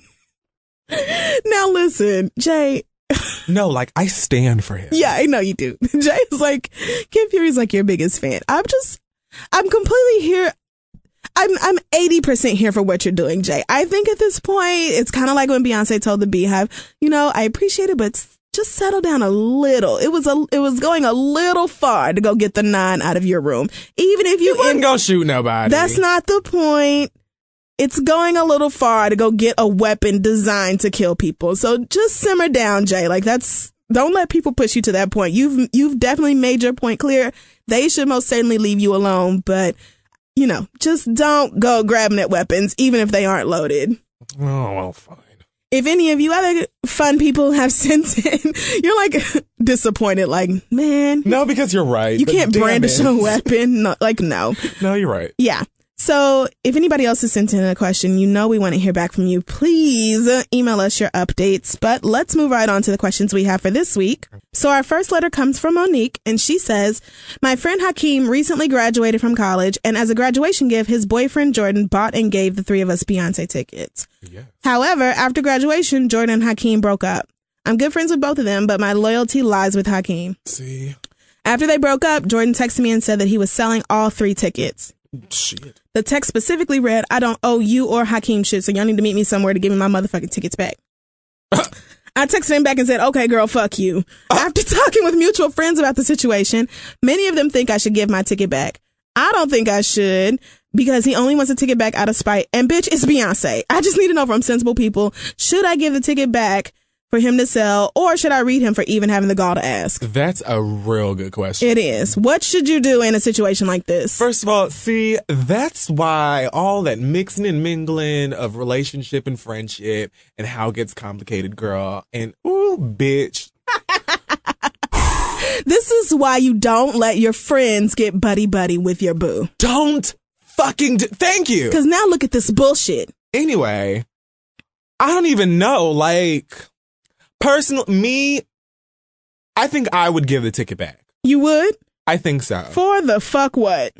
Now listen, Jay. No, like, I stand for him. Yeah, I know you do. Jay is like, Kid Fury's like your biggest fan. I'm completely here. I'm 80% here for what you're doing, Jay. I think at this point, it's kind of like when Beyonce told the Beehive, I appreciate it, but just settle down a little. It was going a little far to go get the 9 out of your room. Even if you wasn't gonna shoot nobody. That's not the point. It's going a little far to go get a weapon designed to kill people. So just simmer down, Jay. Like don't let people push you to that point. You've definitely made your point clear. They should most certainly leave you alone, but just don't go grabbing at weapons, even if they aren't loaded. Oh, well, fine. If any of you other fun people have sent in, you're like disappointed, like, man. No, because you're right. You can't brandish a weapon. No, no. No, you're right. Yeah. So if anybody else has sent in a question, we want to hear back from you. Please email us your updates. But let's move right on to the questions we have for this week. So our first letter comes from Monique, and she says, my friend Hakeem recently graduated from college, and as a graduation gift, his boyfriend Jordan bought and gave the 3 of us Beyonce tickets. Yes. However, after graduation, Jordan and Hakeem broke up. I'm good friends with both of them, but my loyalty lies with Hakeem. See? After they broke up, Jordan texted me and said that he was selling all 3 tickets. Shit. The text specifically read, I don't owe you or Hakeem shit, so y'all need to meet me somewhere to give me my motherfucking tickets back. I texted him back and said, okay, girl, fuck you. After talking with mutual friends about the situation, many of them think I should give my ticket back. I don't think I should because he only wants a ticket back out of spite. And bitch, it's Beyonce. I just need to know from sensible people, should I give the ticket back for him to sell, or should I read him for even having the gall to ask? That's a real good question. It is. What should you do in a situation like this? First of all, see, that's why all that mixing and mingling of relationship and friendship and how it gets complicated, girl. And, ooh, bitch. This is why you don't let your friends get buddy-buddy with your boo. Don't fucking thank you. Because now look at this bullshit. Anyway, I don't even know. Like, personally, me, I think I would give the ticket back. You would? I think so. For the fuck what?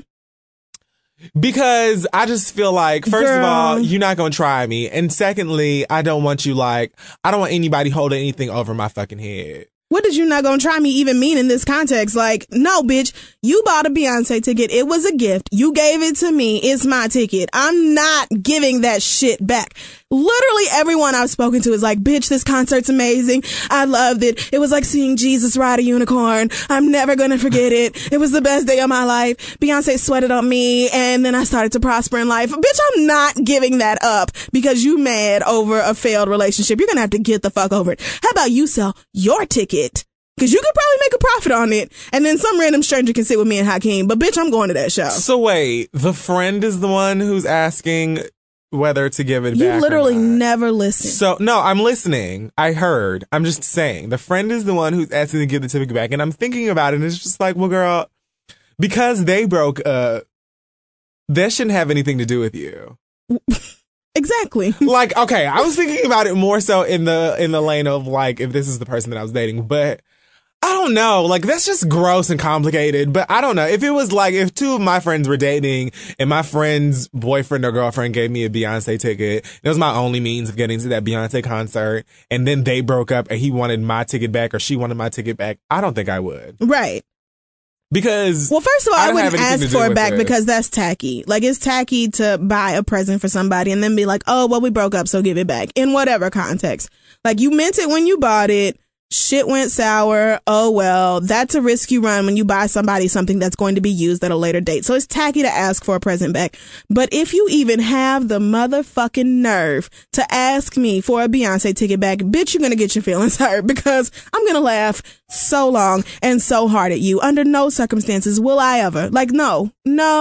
Because I just feel like, first of all, you're not going to try me. And secondly, I don't want anybody holding anything over my fucking head. What did you not gonna try me even mean in this context? Like, no, bitch, you bought a Beyonce ticket. It was a gift. You gave it to me. It's my ticket. I'm not giving that shit back. Literally everyone I've spoken to is like, bitch, this concert's amazing. I loved it. It was like seeing Jesus ride a unicorn. I'm never gonna forget it. It was the best day of my life. Beyonce sweated on me and then I started to prosper in life. Bitch, I'm not giving that up because you mad over a failed relationship. You're gonna have to get the fuck over it. How about you sell your ticket? Because you could probably make a profit on it, and then some random stranger can sit with me and Hakeem. But bitch, I'm going to that show. So wait, the friend is the one who's asking whether to give it back. You literally never listen. So no, I'm listening. I heard. I'm just saying the friend is the one who's asking to give the ticket back, and I'm thinking about it, and it's just like, well, girl, because they broke up, that shouldn't have anything to do with you. Exactly. Like, okay, I was thinking about it more so in the lane of like, if this is the person that I was dating, but I don't know. Like, that's just gross and complicated. But I don't know. If it was like, if two of my friends were dating and my friend's boyfriend or girlfriend gave me a Beyonce ticket, it was my only means of getting to that Beyonce concert, and then they broke up and he wanted my ticket back or she wanted my ticket back, I don't think I would. Right. Because, well, first of all, I wouldn't ask for it back because that's tacky. Like, it's tacky to buy a present for somebody and then be like, oh, well, we broke up, so give it back. In whatever context. Like, you meant it when you bought it. Shit went sour. Oh, well, that's a risk you run when you buy somebody something that's going to be used at a later date. So it's tacky to ask for a present back. But if you even have the motherfucking nerve to ask me for a Beyonce ticket back, bitch, you're going to get your feelings hurt because I'm going to laugh so long and so hard at you. Under no circumstances will I ever. Like, no.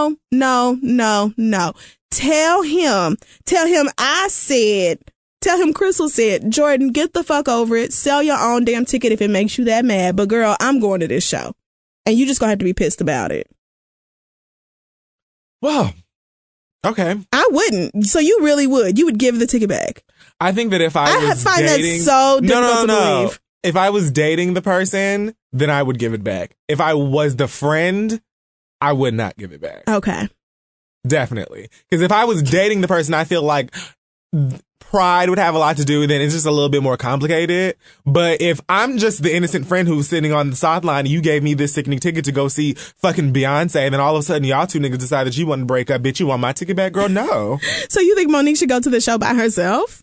Tell him Crystal said, Jordan, get the fuck over it. Sell your own damn ticket if it makes you that mad. But girl, I'm going to this show. And you just going to have to be pissed about it. Well, okay. I wouldn't. So you really would. You would give the ticket back. I think that if I was find dating... that so difficult to believe. If I was dating the person, then I would give it back. If I was the friend, I would not give it back. Okay. Definitely. Because if I was dating the person, I feel like pride would have a lot to do, then it's just a little bit more complicated. But if I'm just the innocent friend who's sitting on the sideline and you gave me this sickening ticket to go see fucking Beyonce, and then all of a sudden y'all two niggas decide that you want to break up, bitch, you want my ticket back, girl? No. So you think Monique should go to the show by herself?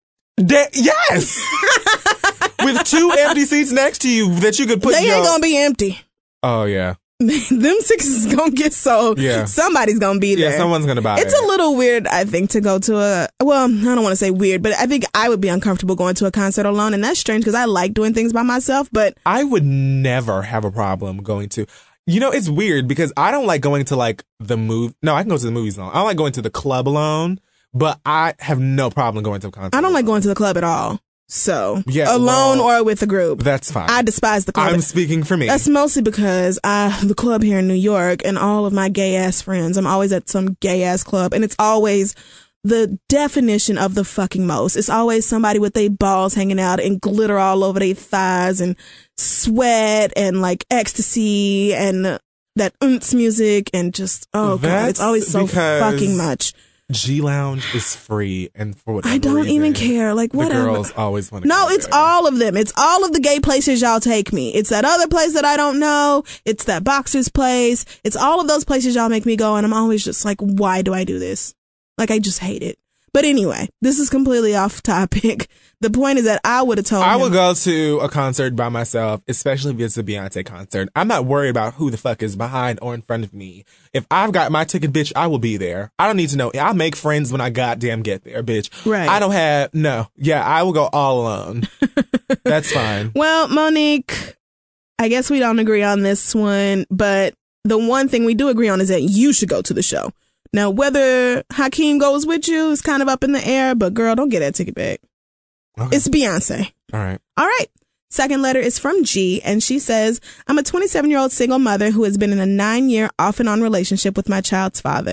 Yes! With two empty seats next to you that you could put They ain't gonna be empty. Oh, yeah. Them sixes is gonna get sold. Yeah. Somebody's gonna be there. Yeah, someone's gonna buy it. It's a little weird, I think, to go to I don't want to say weird, but I think I would be uncomfortable going to a concert alone, and that's strange because I like doing things by myself, but I would never have a problem going to... You know, it's weird because I don't like going to like the movie... No, I can go to the movies alone. I don't like going to the club alone, but I have no problem going to a concert. I don't like going to the club at all. So, yeah, alone or with a group. That's fine. I despise the club. I'm speaking for me. That's mostly because the club here in New York and all of my gay ass friends, I'm always at some gay ass club and it's always the definition of the fucking most. It's always somebody with their balls hanging out and glitter all over their thighs and sweat and like ecstasy and that music and just, oh God, it's always so fucking much. G Lounge is free, and for whatever I don't reason, even care. Like, whatever. The girls always want to No, go it's there. all of them. It's all of the gay places y'all take me. It's that other place that I don't know. It's that boxer's place. It's all of those places y'all make me go, and I'm always just like, why do I do this? Like, I just hate it. But anyway, this is completely off topic. The point is that I would have told I him. would go to a concert by myself, especially if it's a Beyonce concert. I'm not worried about who the fuck is behind or in front of me. If I've got my ticket, bitch, I will be there. I don't need to know. I'll make friends when I goddamn get there, bitch. Right. I don't have, no. Yeah, I will go all alone. That's fine. Well, Monique, I guess we don't agree on this one, but the one thing we do agree on is that you should go to the show. Now, whether Hakeem goes with you is kind of up in the air, but girl, don't get that ticket back. Okay. It's Beyonce. All right. All right. Second letter is from G, and she says, I'm a 27-year-old single mother who has been in a 9-year off and on relationship with my child's father.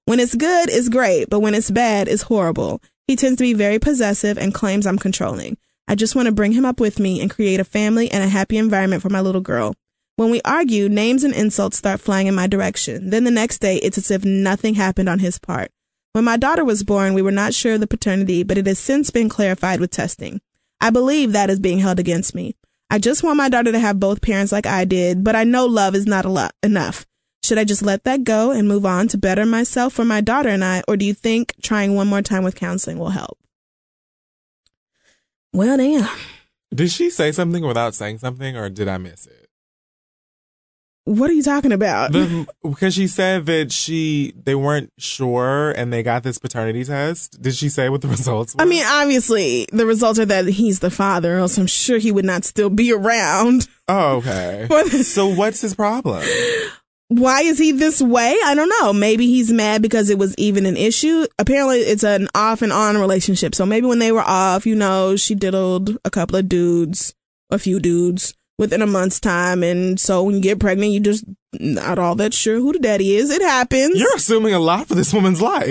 When it's good, it's great, but when it's bad, it's horrible. He tends to be very possessive and claims I'm controlling. I just want to bring him up with me and create a family and a happy environment for my little girl. When we argue, names and insults start flying in my direction. Then the next day, it's as if nothing happened on his part. When my daughter was born, we were not sure of the paternity, but it has since been clarified with testing. I believe that is being held against me. I just want my daughter to have both parents like I did, but I know love is not enough. Should I just let that go and move on to better myself for my daughter and I, or do you think trying one more time with counseling will help? Well, damn. Did she say something without saying something, or did I miss it? What are you talking about? Because she said that they weren't sure and they got this paternity test. Did she say what the results were? I mean, obviously, the results are that he's the father, else I'm sure he would not still be around. Oh, okay. So what's his problem? Why is he this way? I don't know. Maybe he's mad because it was even an issue. Apparently, it's an off and on relationship. So maybe when they were off, she diddled a couple of dudes, a few dudes, within a month's time. And so when you get pregnant, you just not all that sure who the daddy is. It happens. You're assuming a lot for this woman's life.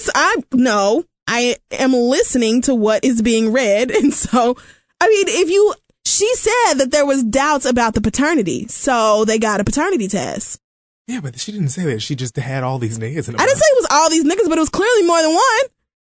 No, I am listening to what is being read. And so, I mean, she said that there was doubts about the paternity. So they got a paternity test. Yeah, but she didn't say that. She just had all these niggas. I didn't say it was all these niggas, but it was clearly more than one.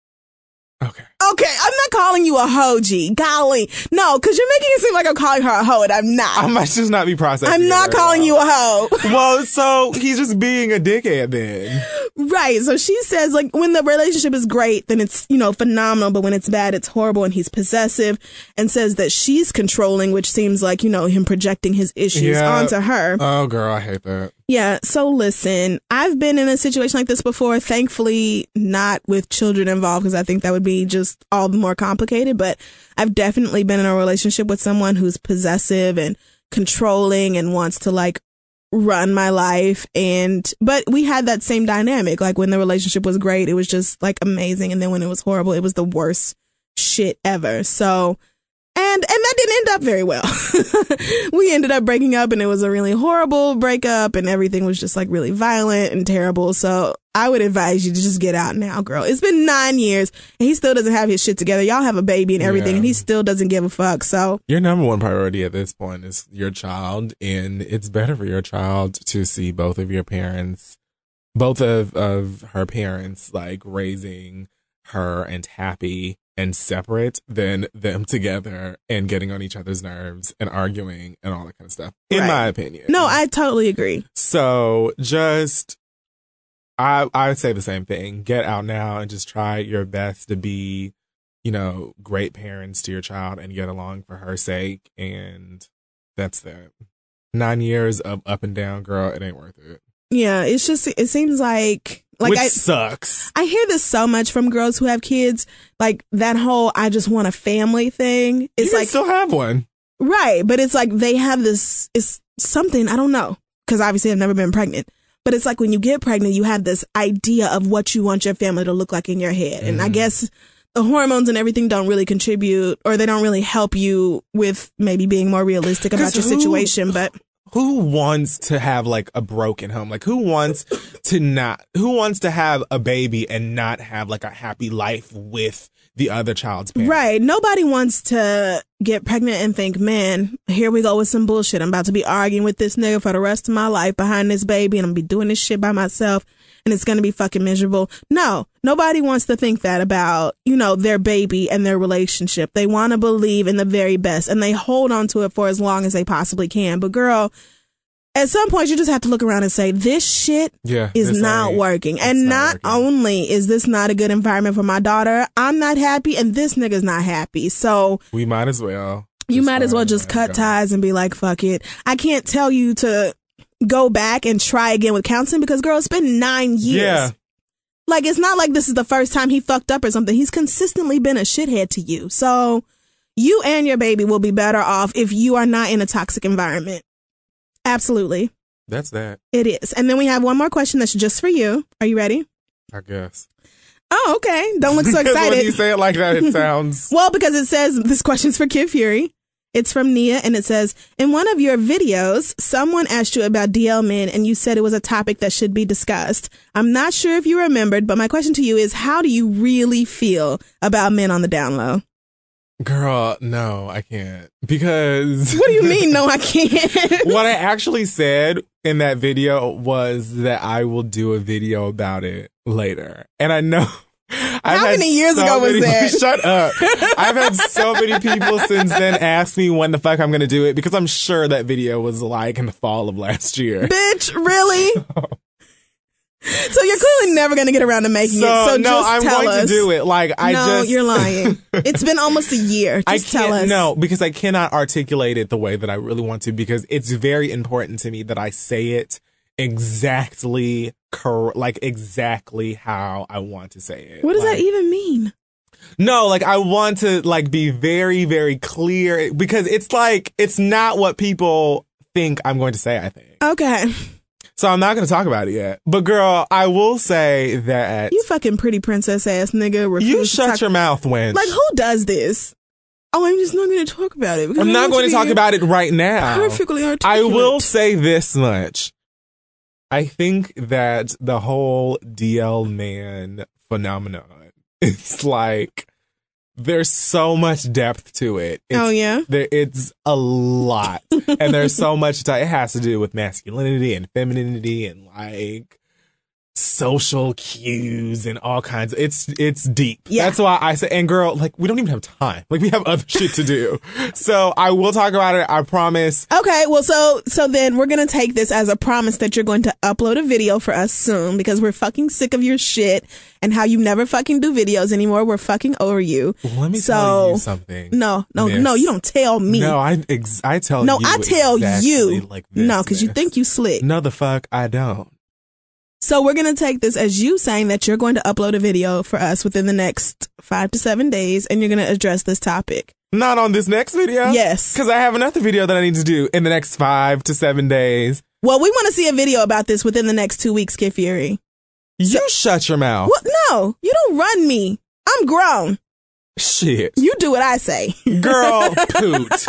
Okay, I'm not calling you a hoe, G. Golly. No, because you're making it seem like I'm calling her a hoe, and I'm not. I might just not be processing. I'm not calling you a hoe. Well, so he's just being a dickhead then. Right. So she says, like, when the relationship is great, then it's, phenomenal. But when it's bad, it's horrible. And he's possessive, and says that she's controlling, which seems like, him projecting his issues onto her. Oh, girl, I hate that. Yeah. So listen, I've been in a situation like this before. Thankfully, not with children involved, because I think that would be just all the more complicated. But I've definitely been in a relationship with someone who's possessive and controlling and wants to run my life. But we had that same dynamic. Like when the relationship was great, it was just amazing. And then when it was horrible, it was the worst shit ever. So, and that didn't end up very well. We ended up breaking up, and it was a really horrible breakup, and everything was just really violent and terrible. So I would advise you to just get out now, girl. It's been 9 years and he still doesn't have his shit together. Y'all have a baby and everything, and he still doesn't give a fuck. So your number one priority at this point is your child, and it's better for your child to see both of your parents, both of her parents, raising her and happy and separate than them together and getting on each other's nerves and arguing and all that kind of stuff, in my opinion. No, I totally agree. So just, I would say the same thing. Get out now and just try your best to be, great parents to your child and get along for her sake. And that's that. 9 years of up and down, girl, it ain't worth it. Yeah, it's just, it seems like which sucks. I hear this so much from girls who have kids, that whole I just want a family thing. It's you still have one. Right, but it's they have this, it's something, I don't know, because obviously I've never been pregnant, but it's when you get pregnant, you have this idea of what you want your family to look like in your head. And I guess the hormones and everything don't really contribute, or they don't really help you with maybe being more realistic about your situation, but... Who wants to have a broken home? Who wants to have a baby and not have a happy life with the other child's parent? Right. Nobody wants to get pregnant and think, man, here we go with some bullshit. I'm about to be arguing with this nigga for the rest of my life behind this baby, and I'm gonna be doing this shit by myself, and it's gonna be fucking miserable. No, nobody wants to think that about, their baby and their relationship. They want to believe in the very best, and they hold on to it for as long as they possibly can. But girl, at some point you just have to look around and say, this shit is not working. And not only is this not a good environment for my daughter, I'm not happy, and this nigga's not happy. So we might as well. You might as well just cut ties and be like, fuck it. I can't tell you to go back and try again with counseling, because girl, it's been 9 years. Yeah. It's not like this is the first time he fucked up or something. He's consistently been a shithead to you. So you and your baby will be better off if you are not in a toxic environment. Absolutely. That's that. It is. And then we have one more question that's just for you. Are you ready? I guess. Oh, okay. Don't look so excited. When you say it like that, it sounds... Well, because it says this question's for Kid Fury. It's from Nia, and it says, in one of your videos, someone asked you about DL men, and you said it was a topic that should be discussed. I'm not sure if you remembered, but my question to you is, how do you really feel about men on the down low? Girl, no, I can't. Because... What do you mean, no, I can't? What I actually said in that video was that I will do a video about it later. And I know... How many years ago was that? Shut up. I've had so many people since then ask me when the fuck I'm going to do it, because I'm sure that video was like in the fall of last year. Bitch, really? So you're clearly never going to get around to making it. So no, just I'm tell going us. to do it. Like, No, you're lying. It's been almost a year. Just tell us. No, because I cannot articulate it the way that I really want to, because it's very important to me that I say it exactly exactly how I want to say it. What does that even mean? No, like, I want to like be very, very clear, because it's like, it's not what people think I'm going to say, I think. Okay. So I'm not going to talk about it yet. But girl, I will say that... You fucking pretty princess ass nigga. You shut your mouth, wench. Like, who does this? Oh, I'm just not going to talk about it. I'm not going to talk about it right now. Perfectly articulate. I will say this much. I think that the whole DL man phenomenon, it's like, there's so much depth to it. It's a lot. And there's so much, it has to do with masculinity and femininity and like social cues and all kinds of, it's deep. Yeah. That's why I say, and girl, like, we don't even have time. Like, we have other shit to do. So I will talk about it, I promise. Okay, well, so then we're gonna take this as a promise that you're going to upload a video for us soon, because we're fucking sick of your shit and how you never fucking do videos anymore. We're fucking over you. Well, let me tell you something. No, you don't tell me. No, I tell you. No, I tell exactly you. Like this, no, because you think you slick. No, the fuck I don't. So we're going to take this as you saying that you're going to upload a video for us within the next 5 to 7 days, and you're going to address this topic. Not on this next video? Yes. Because I have another video that I need to do in the next 5 to 7 days. Well, we want to see a video about this within the next 2 weeks, Kid Fury. You shut your mouth. What? No, you don't run me. I'm grown. Shit. You do what I say. Girl, poot.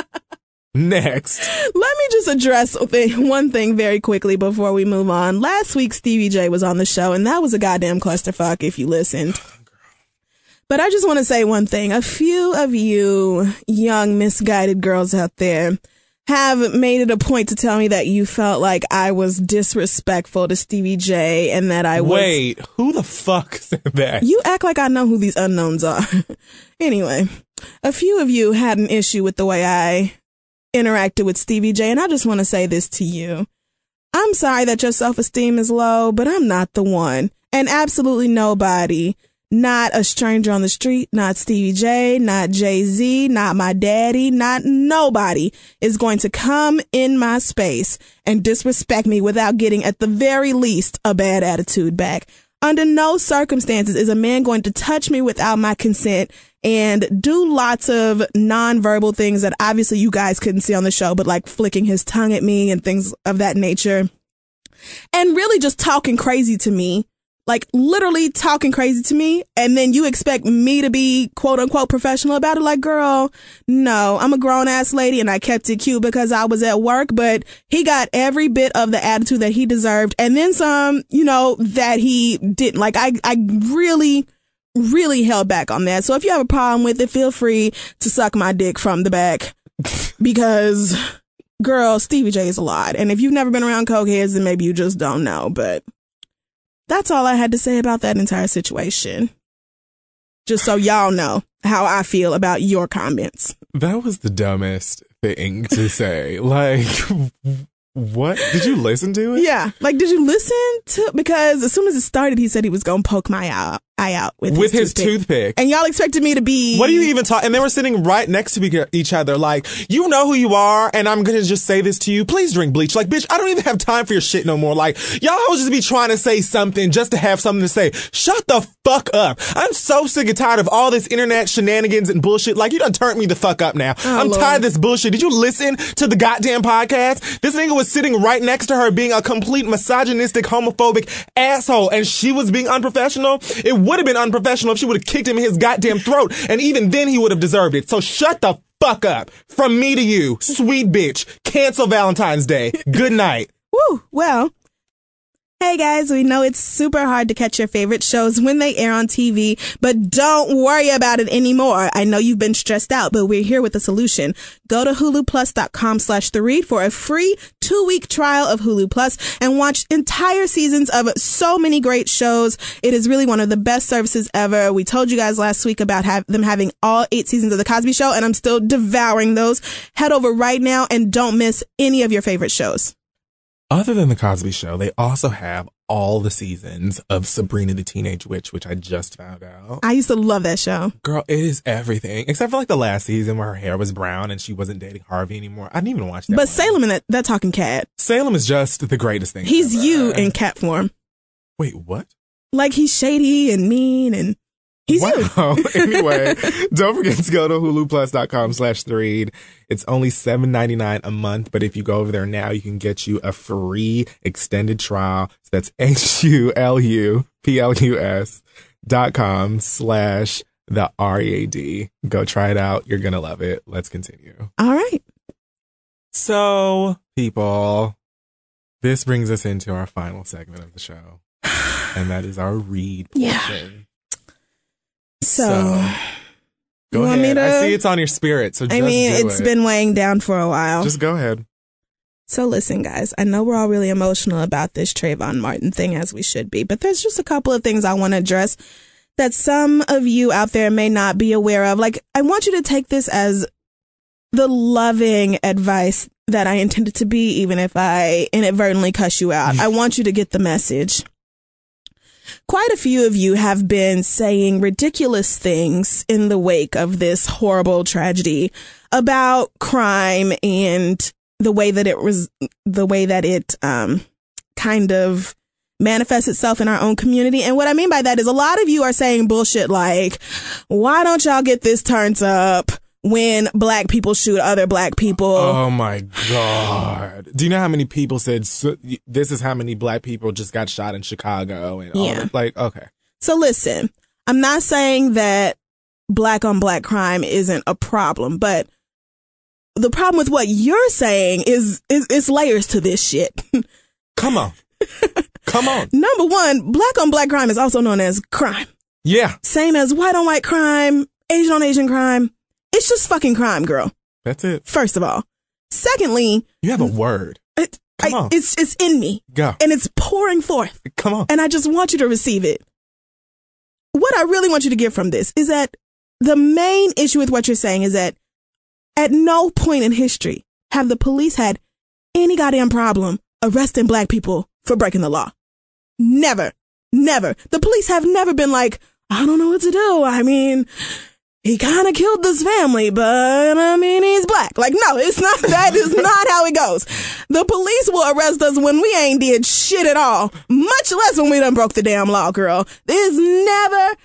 Next. Let me just address one thing very quickly before we move on. Last week, Stevie J was on the show, and that was a goddamn clusterfuck if you listened. But I just want to say one thing. A few of you young, misguided girls out there have made it a point to tell me that you felt like I was disrespectful to Stevie J and that I was... Wait, who the fuck said that? You act like I know who these unknowns are. Anyway, a few of you had an issue with the way I interacted with Stevie J, and I just want to say this to you. I'm sorry that your self-esteem is low, but I'm not the one. And absolutely nobody, not a stranger on the street, not Stevie J, not Jay-Z, not my daddy, not nobody is going to come in my space and disrespect me without getting, at the very least, a bad attitude back. Under no circumstances is a man going to touch me without my consent and do lots of nonverbal things that obviously you guys couldn't see on the show, but like flicking his tongue at me and things of that nature. And really just talking crazy to me, like literally talking crazy to me. And then you expect me to be quote unquote professional about it. Like, girl, no, I'm a grown ass lady and I kept it cute because I was at work, but he got every bit of the attitude that he deserved. And then some, that he didn't. Like, I really held back on that. So if you have a problem with it, feel free to suck my dick from the back because, girl, Stevie J is a lot. And if you've never been around cokeheads, then maybe you just don't know. But that's all I had to say about that entire situation. Just so y'all know how I feel about your comments. That was the dumbest thing to say. Like, what? Did you listen to it? Yeah. Like, did you listen to? Because as soon as it started, he said he was going to poke my eye out with his toothpick. And y'all expected me to be... What are you even talking? And they were sitting right next to each other like, you know who you are, and I'm going to just say this to you. Please drink bleach. Like, bitch, I don't even have time for your shit no more. Like, y'all just be trying to say something just to have something to say. Shut the fuck up. I'm so sick and tired of all this internet shenanigans and bullshit. Like, you done turned me the fuck up now. I'm tired of this bullshit. Did you listen to the goddamn podcast? This nigga was sitting right next to her being a complete misogynistic, homophobic asshole, and she was being unprofessional. It would have been unprofessional if she would have kicked him in his goddamn throat, and even then he would have deserved it. So shut the fuck up. From me to you, sweet bitch. Cancel Valentine's Day. Good night. Woo, well. Hey guys, we know it's super hard to catch your favorite shows when they air on TV, but don't worry about it anymore. I know you've been stressed out, but we're here with a solution. Go to huluplus.com/theread for a free 2-week trial of Hulu Plus and watch entire seasons of so many great shows. It is really one of the best services ever. We told you guys last week about them having all 8 seasons of The Cosby Show, and I'm still devouring those. Head over right now and don't miss any of your favorite shows. Other than The Cosby Show, they also have all the seasons of Sabrina the Teenage Witch, which I just found out. I used to love that show. Girl, it is everything. Except for like the last season where her hair was brown and she wasn't dating Harvey anymore. I didn't even watch that. But one. Salem in that talking cat. Salem is just the greatest thing He's ever. you in cat form. Wait, what? Like he's shady and mean and he's you. Anyway, don't forget to go to huluplus.com/theread. It's only $7.99 a month, but if you go over there now, you can get you a free extended trial. So that's huluplus.com/theREAD. Go try it out. You're going to love it. Let's continue. All right. So, people, this brings us into our final segment of the show, and that is our read portion. Yeah. So go ahead. I see it's on your spirit, so it's been weighing down for a while. Just go ahead. So listen, guys, I know we're all really emotional about this Trayvon Martin thing, as we should be, but there's just a couple of things I want to address that some of you out there may not be aware of. Like, I want you to take this as the loving advice that I intended to be, even if I inadvertently cuss you out. I want you to get the message. Quite a few of you have been saying ridiculous things in the wake of this horrible tragedy about crime and the way that it kind of manifests itself in our own community. And what I mean by that is a lot of you are saying bullshit like, why don't y'all get this turned up when black people shoot other black people? Oh my God. Do you know how many people said, this is how many black people just got shot in Chicago? And all that? Like, okay. So listen, I'm not saying that black on black crime isn't a problem, but the problem with what you're saying is layers to this shit. Come on. Come on. Number one, black on black crime is also known as crime. Yeah. Same as white on white crime, Asian on Asian crime. It's just fucking crime, girl. That's it. First of all. Secondly, you have a word. Come on. It's in me. Go. And it's pouring forth. Come on. And I just want you to receive it. What I really want you to get from this is that the main issue with what you're saying is that at no point in history have the police had any goddamn problem arresting black people for breaking the law. Never. Never. The police have never been like, I don't know what to do. I mean, he kind of killed this family, but I mean, he's black. Like, no, it's not. That is not how it goes. The police will arrest us when we ain't did shit at all, much less when we done broke the damn law, girl. There's never,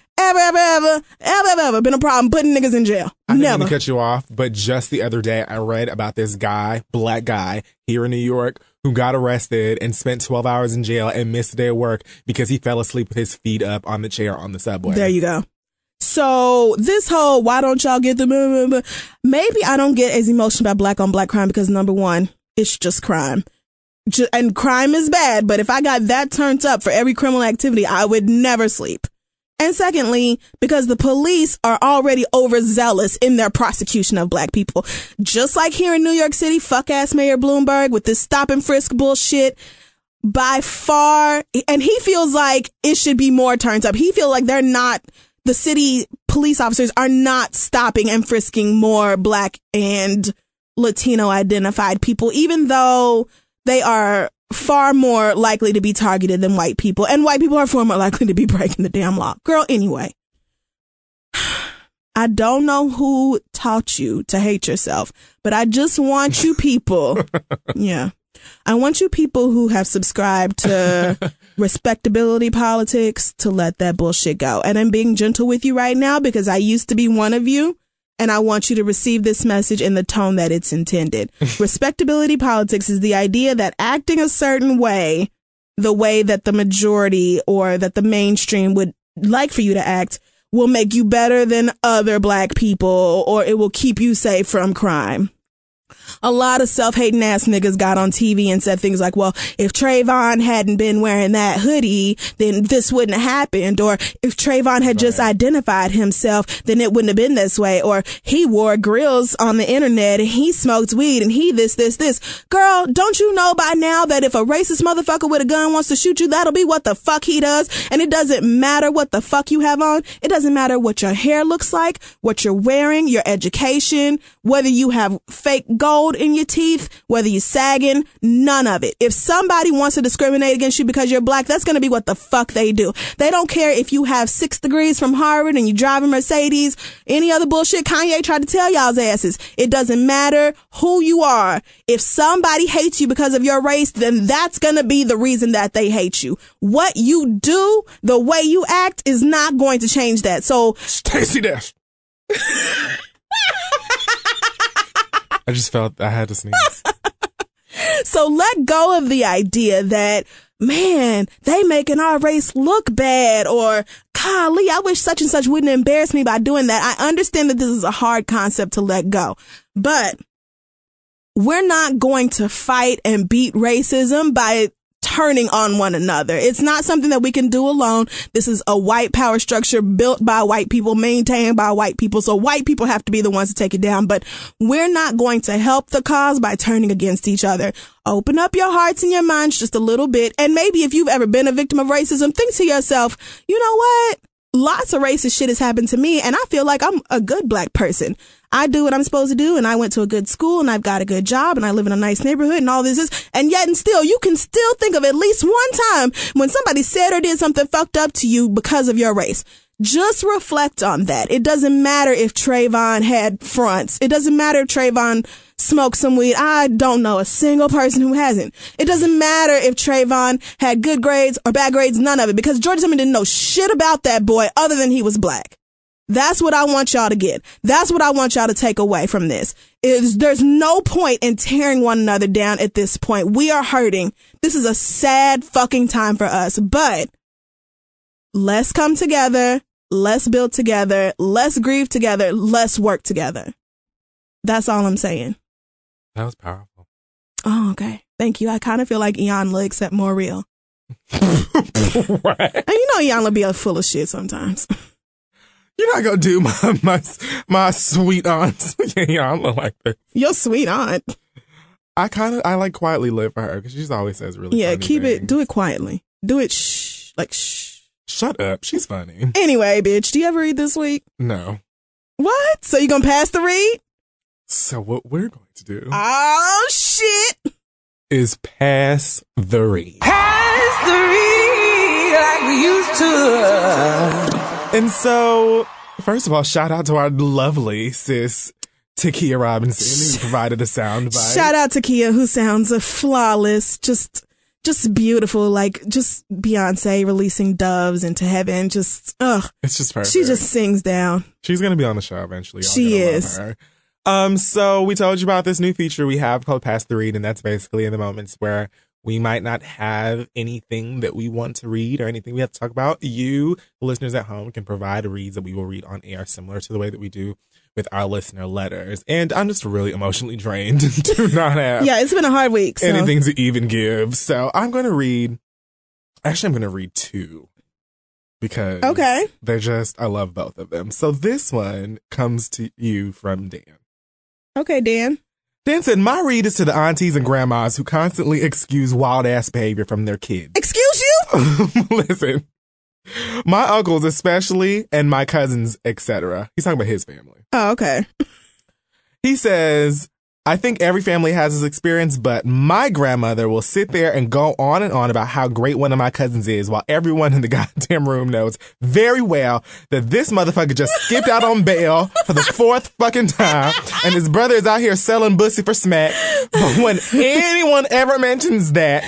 ever been a problem putting niggas in jail. I didn't Never. mean to cut you off, but just the other day I read about this guy, black guy here in New York, who got arrested and spent 12 hours in jail and missed a day of work because he fell asleep with his feet up on the chair on the subway. There you go. So this whole, why don't y'all get the, maybe I don't get as emotional about black on black crime because number one, it's just crime. And crime is bad, but if I got that turned up for every criminal activity, I would never sleep. And secondly, because the police are already overzealous in their prosecution of black people. Just like here in New York City, fuck ass Mayor Bloomberg with this stop and frisk bullshit. By far, and he feels like it should be more turned up. He feels like the city police officers are not stopping and frisking more black and Latino identified people, even though they are far more likely to be targeted than white people. And white people are far more likely to be breaking the damn law. Girl, anyway, I don't know who taught you to hate yourself, but I just want you people. Yeah. I want you people who have subscribed to respectability politics to let that bullshit go. And I'm being gentle with you right now because I used to be one of you. And I want you to receive this message in the tone that it's intended. Respectability politics is the idea that acting a certain way, the way that the majority or that the mainstream would like for you to act, will make you better than other black people, or it will keep you safe from crime. A lot of self-hating ass niggas got on TV and said things like, well, if Trayvon hadn't been wearing that hoodie, then this wouldn't have happened. Or if Trayvon had just identified himself, then it wouldn't have been this way. Or he wore grills on the internet and he smoked weed and he this. Girl, don't you know by now that if a racist motherfucker with a gun wants to shoot you, that'll be what the fuck he does? And it doesn't matter what the fuck you have on. It doesn't matter what your hair looks like, what you're wearing, your education, whether you have fake gold in your teeth, whether you're sagging, none of it. If somebody wants to discriminate against you because you're black, that's going to be what the fuck they do. They don't care if you have 6 degrees from Harvard and you drive a Mercedes, any other bullshit Kanye tried to tell y'all's asses. It doesn't matter who you are. If somebody hates you because of your race, then that's going to be the reason that they hate you. What you do, the way you act is not going to change that. So, Stacey Dash. I just felt I had to sneeze. So let go of the idea that, man, they making our race look bad, or golly, I wish such and such wouldn't embarrass me by doing that. I understand that this is a hard concept to let go, but we're not going to fight and beat racism by turning on one another. It's not something that we can do alone. This is a white power structure built by white people, maintained by white people. So white people have to be the ones to take it down. But we're not going to help the cause by turning against each other. Open up your hearts and your minds just a little bit. And maybe if you've ever been a victim of racism, think to yourself, you know what? Lots of racist shit has happened to me, and I feel like I'm a good black person. I do what I'm supposed to do, and I went to a good school, and I've got a good job, and I live in a nice neighborhood, and all this is, and yet and still, you can still think of at least one time when somebody said or did something fucked up to you because of your race. Just reflect on that. It doesn't matter if Trayvon had fronts. It doesn't matter if Trayvon smoked some weed. I don't know a single person who hasn't. It doesn't matter if Trayvon had good grades or bad grades, none of it, because Georgia Zimmerman didn't know shit about that boy other than he was black. That's what I want y'all to get. That's what I want y'all to take away from this. There's no point in tearing one another down at this point. We are hurting. This is a sad fucking time for us, but let's come together. Let's build together. Let's grieve together. Let's work together. That's all I'm saying. That was powerful. Oh, okay. Thank you. I kind of feel like Iyanla, except more real. Right. And you know Iyanla be full of shit sometimes. You're not gonna do my sweet aunt Iyanla like this. Your sweet aunt. I like quietly live for her because she always says really funny keep things. it. Do it quietly. Do it shh. Like shh. Shut up. She's funny. Anyway, bitch, do you ever read this week? No. What? So you gonna pass the read? So what we're going to do Oh, shit. is pass the read. Pass the read like we used to. And so, first of all, shout out to our lovely sis, Takia Robinson, who provided the sound bite. Shout out to Kia, who sounds flawless, just beautiful, like just Beyonce releasing doves into heaven. Just, It's just perfect. she just sings down. She's going to be on the show eventually. Y'all She gonna love is. her. So we told you about this new feature we have called Pass the Read, and that's basically in the moments where we might not have anything that we want to read or anything we have to talk about. You, listeners at home, can provide reads that we will read on air, similar to the way that we do with our listener letters. And I'm just really emotionally drained and do not have Yeah, it's been a hard week. So. anything to even give. So I'm going to read two because Okay. they're just, I love both of them. So this one comes to you from Dan. Okay, Dan. Dan said, my read is to the aunties and grandmas who constantly excuse wild ass behavior from their kids. Excuse you? Listen, my uncles especially and my cousins, etc. He's talking about his family. Oh, okay. He says, I think every family has this experience, but my grandmother will sit there and go on and on about how great one of my cousins is while everyone in the goddamn room knows very well that this motherfucker just skipped out on bail for the 4th fucking time and his brother is out here selling pussy for smack. But when anyone ever mentions that,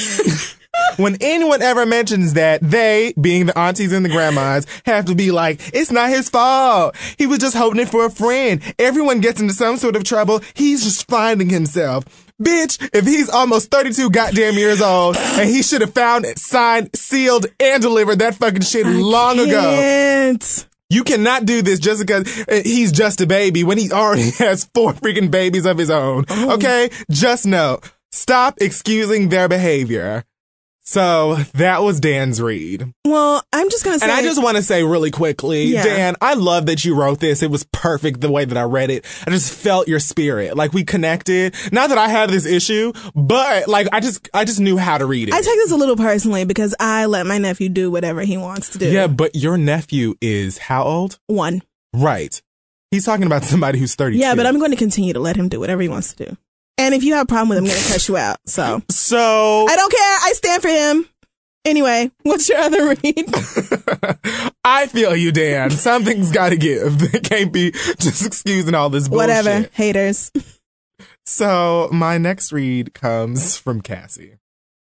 they, being the aunties and the grandmas, have to be like, it's not his fault. He was just holding it for a friend. Everyone gets into some sort of trouble. He's just finding himself. Bitch, if he's almost 32 goddamn years old and he should have found it, signed, sealed, and delivered that fucking shit long ago. You cannot do this just because he's just a baby when he already has 4 freaking babies of his own. Okay? Just know. Stop excusing their behavior. So that was Dan's read. Well, I'm just going to say. And I just want to say really quickly, Yeah. Dan, I love that you wrote this. It was perfect the way that I read it. I just felt your spirit. Like we connected. Not that I have this issue, but like I just knew how to read it. I take this a little personally because I let my nephew do whatever he wants to do. Yeah, but your nephew is how old? 1. Right. He's talking about somebody who's 32. Yeah, but I'm going to continue to let him do whatever he wants to do. And if you have a problem with him, I'm going to cuss you out. So I don't care. I stand for him. Anyway, what's your other read? I feel you, Dan. Something's got to give. It can't be just excusing all this bullshit. Whatever. Haters. So my next read comes from Cassie.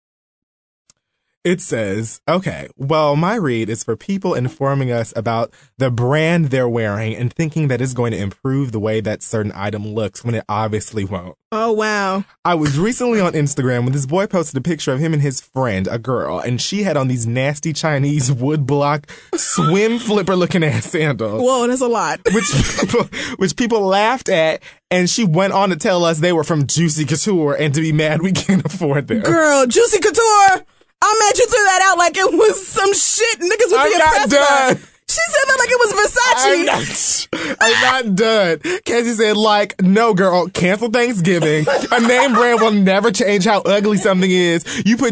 It says, okay, well, my read is for people informing us about the brand they're wearing and thinking that it's going to improve the way that certain item looks when it obviously won't. Oh, wow. I was recently on Instagram when this boy posted a picture of him and his friend, a girl, and she had on these nasty Chinese wood block swim flipper looking ass sandals. Whoa, that's a lot. Which people laughed at, and she went on to tell us they were from Juicy Couture and to be mad we can't afford them. Girl, Juicy Couture! I mad you threw that out like it was some shit niggas would be impressed by. She said that like it was Versace. I'm not done. Cassie said, like, no, girl, cancel Thanksgiving. A name brand will never change how ugly something is. You put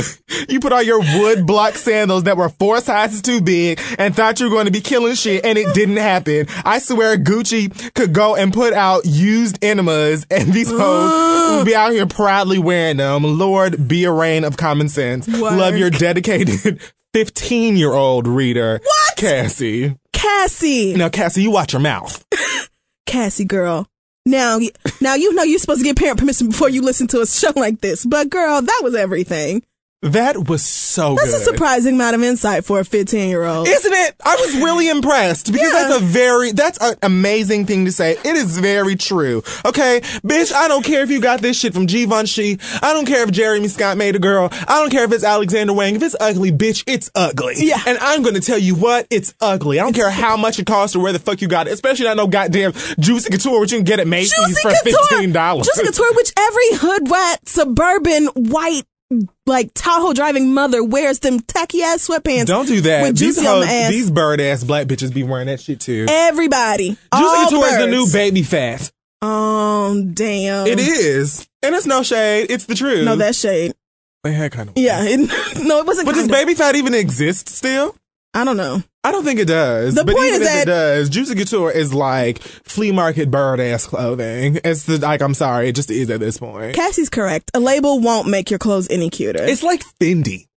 on your wood block sandals that were 4 sizes too big and thought you were going to be killing shit, and it didn't happen. I swear Gucci could go and put out used enemas, and these hoes will be out here proudly wearing them. Lord, be a reign of common sense. Work. Love your dedicated 15-year-old reader. What? Cassie. Now, Cassie, you watch your mouth. Cassie, girl. Now you know you're supposed to get parent permission before you listen to a show like this. But, girl, that was everything. That was so good. That's a surprising amount of insight for a 15-year-old. Isn't it? I was really impressed because that's an amazing thing to say. It is very true. Okay, bitch, I don't care if you got this shit from Givenchy. I don't care if Jeremy Scott made a girl. I don't care if it's Alexander Wang. If it's ugly, bitch, it's ugly. Yeah. And I'm going to tell you what, it's ugly. I don't care how much it costs or where the fuck you got it. Especially not no goddamn Juicy Couture, which you can get at Macy's for $15. Juicy Couture, which every hood rat, suburban, white, like Tahoe driving mother wears them tacky ass sweatpants. Don't do that. With Juicy on the ass. These bird ass black bitches be wearing that shit too. Everybody. Juicy All Couture is the birds. new baby fat. Oh, damn. It is. And it's no shade. It's the truth. No, that's shade. They had kind of. Yeah. No, it wasn't. But does kinda. baby fat even exist still? I don't know. I don't think it does. The but point even is if that- it does, Juicy Couture is like flea market bird ass clothing. It's I'm sorry, it just is at this point. Cassie's correct. A label won't make your clothes any cuter. It's like Fendi.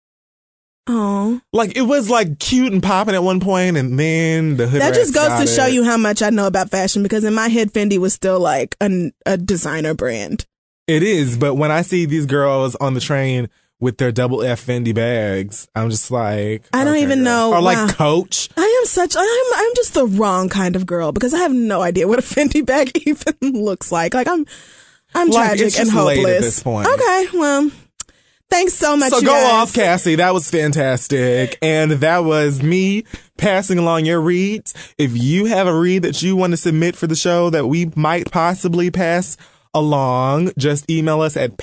Oh. Like it was like cute and popping at one point, and then the hood That just rats goes got to show it. you how much I know about fashion, because in my head, Fendi was still like a designer brand. It is, but when I see these girls on the train with their double F Fendi bags, I'm just like, I don't okay, even girl. know. Or like Wow. Coach. I'm just the wrong kind of girl, because I have no idea what a Fendi bag even looks like. Like I'm Like, tragic it's and just hopeless. late at this point. Okay, well, thanks so much. So you go guys. off, Cassie. That was fantastic. And that was me passing along your reads. If you have a read that you want to submit for the show that we might possibly pass along, just email us at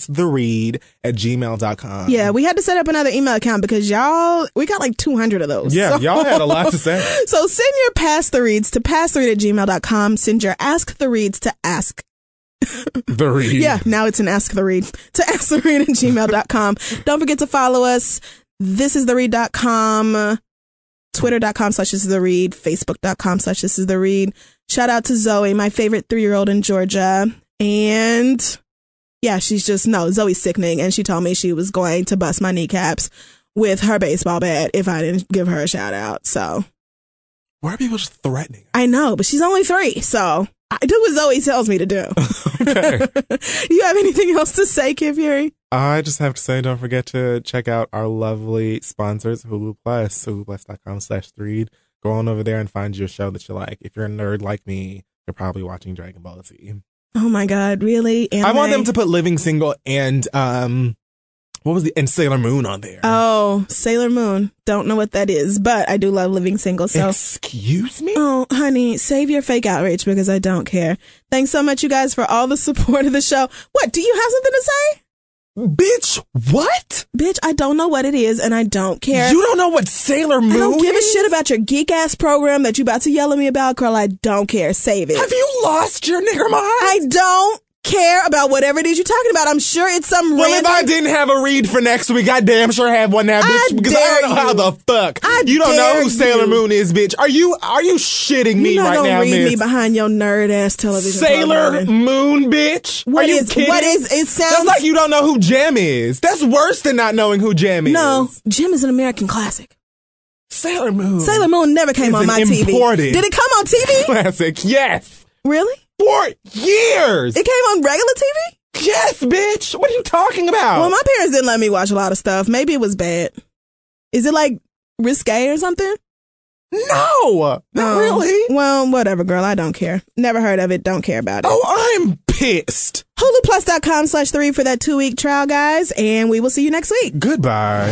passtheread@gmail.com. Yeah, we had to set up another email account because we got like 200 of those. Yeah, So- y'all had a lot to say. So send your pass the reads to passtheread@gmail.com. Send your ask the reads to ask. The read. Yeah, now it's an ask the read to asktheread@gmail.com. Don't forget to follow us. thisistheread.com, twitter.com/thisistheread, facebook.com/thisistheread. Shout out to Zoe, my favorite 3-year-old in Georgia. And yeah, Zoe's sickening. And she told me she was going to bust my kneecaps with her baseball bat if I didn't give her a shout out. So Why are people just threatening? I know, but she's only 3. So I do what Zoe tells me to do. Okay. You have anything else to say, Kid Fury? I just have to say, don't forget to check out our lovely sponsors, Hulu Plus, huluplus.com/thread. Go on over there and find you a show that you like. If you're a nerd like me, you're probably watching Dragon Ball Z. Oh my God, really? Anime? I want them to put Living Single and What was and Sailor Moon on there? Oh, Sailor Moon. Don't know what that is, but I do love Living Single. So, excuse me? Oh, honey, save your fake outrage because I don't care. Thanks so much, you guys, for all the support of the show. What? Do you have something to say? Bitch, what? Bitch, I don't know what it is, and I don't care. You don't know what Sailor Moon is? I don't give a shit about your geek-ass program that you about to yell at me about, girl. I don't care. Save it. Have you lost your nigger mind? I don't care about whatever it is you're talking about. I'm sure it's some Well, random... if I didn't have a read for next week, I damn sure have one now, bitch. Because I don't know how the fuck. You don't know who Sailor Moon is, bitch. Are you shitting me right now, You're not gonna read miss? me behind your nerd-ass television Sailor program. Moon, bitch? What Are you is- kidding? what is- it sounds- That's like you don't know who Jem is. That's worse than not knowing who Jem is. No, Jim is an American classic. Sailor Moon. Sailor Moon never came is on my an TV. imported Did it come on TV? classic, yes. Really? 4 years. It came on regular TV? Yes, bitch. What are you talking about? Well, my parents didn't let me watch a lot of stuff. Maybe it was bad. Is it like risque or something? No, not really. Well, whatever, girl. I don't care. Never heard of it. Don't care about it. Oh, I'm pissed. HuluPlus.com/3 for that 2-week trial, guys. And we will see you next week. Goodbye.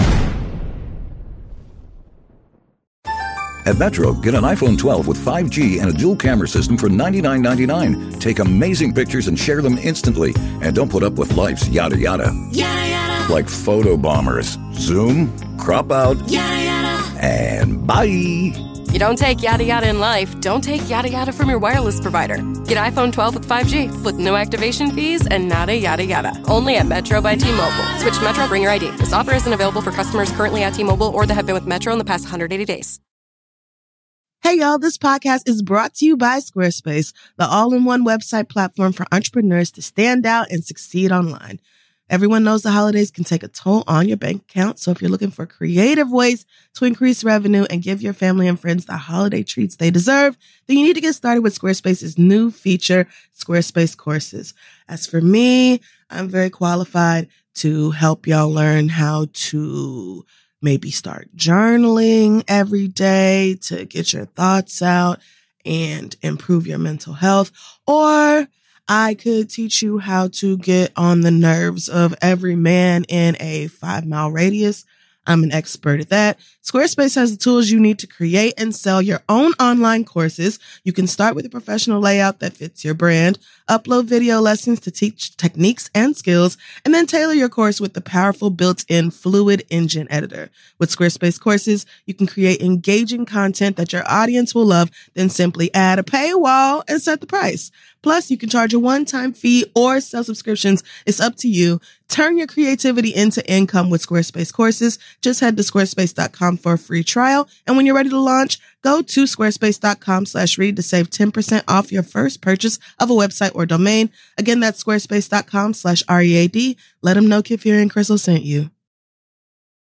At Metro, get an iPhone 12 with 5G and a dual camera system for $99.99. Take amazing pictures and share them instantly. And don't put up with life's yada yada. Yada yada. Like photo bombers. Zoom, crop out, Yada yada. and bye. You don't take yada yada in life, don't take yada yada from your wireless provider. Get iPhone 12 with 5G with no activation fees and nada yada yada. Only at Metro by T-Mobile. Switch to Metro, bring your ID. This offer isn't available for customers currently at T-Mobile or that have been with Metro in the past 180 days. Hey y'all, this podcast is brought to you by Squarespace, the all-in-one website platform for entrepreneurs to stand out and succeed online. Everyone knows the holidays can take a toll on your bank account, so if you're looking for creative ways to increase revenue and give your family and friends the holiday treats they deserve, then you need to get started with Squarespace's new feature, Squarespace Courses. As for me, I'm very qualified to help y'all learn how to maybe start journaling every day to get your thoughts out and improve your mental health. Or I could teach you how to get on the nerves of every man in a 5-mile radius. I'm an expert at that. Squarespace has the tools you need to create and sell your own online courses. You can start with a professional layout that fits your brand, upload video lessons to teach techniques and skills, and then tailor your course with the powerful built-in Fluid Engine editor. With Squarespace Courses, you can create engaging content that your audience will love, then simply add a paywall and set the price. Plus, you can charge a one-time fee or sell subscriptions. It's up to you. Turn your creativity into income with Squarespace Courses. Just head to squarespace.com for a free trial. And when you're ready to launch, go to squarespace.com/read to save 10% off your first purchase of a website or domain. Again, that's squarespace.com/READ. Let them know Kid Fury and Crystal sent you.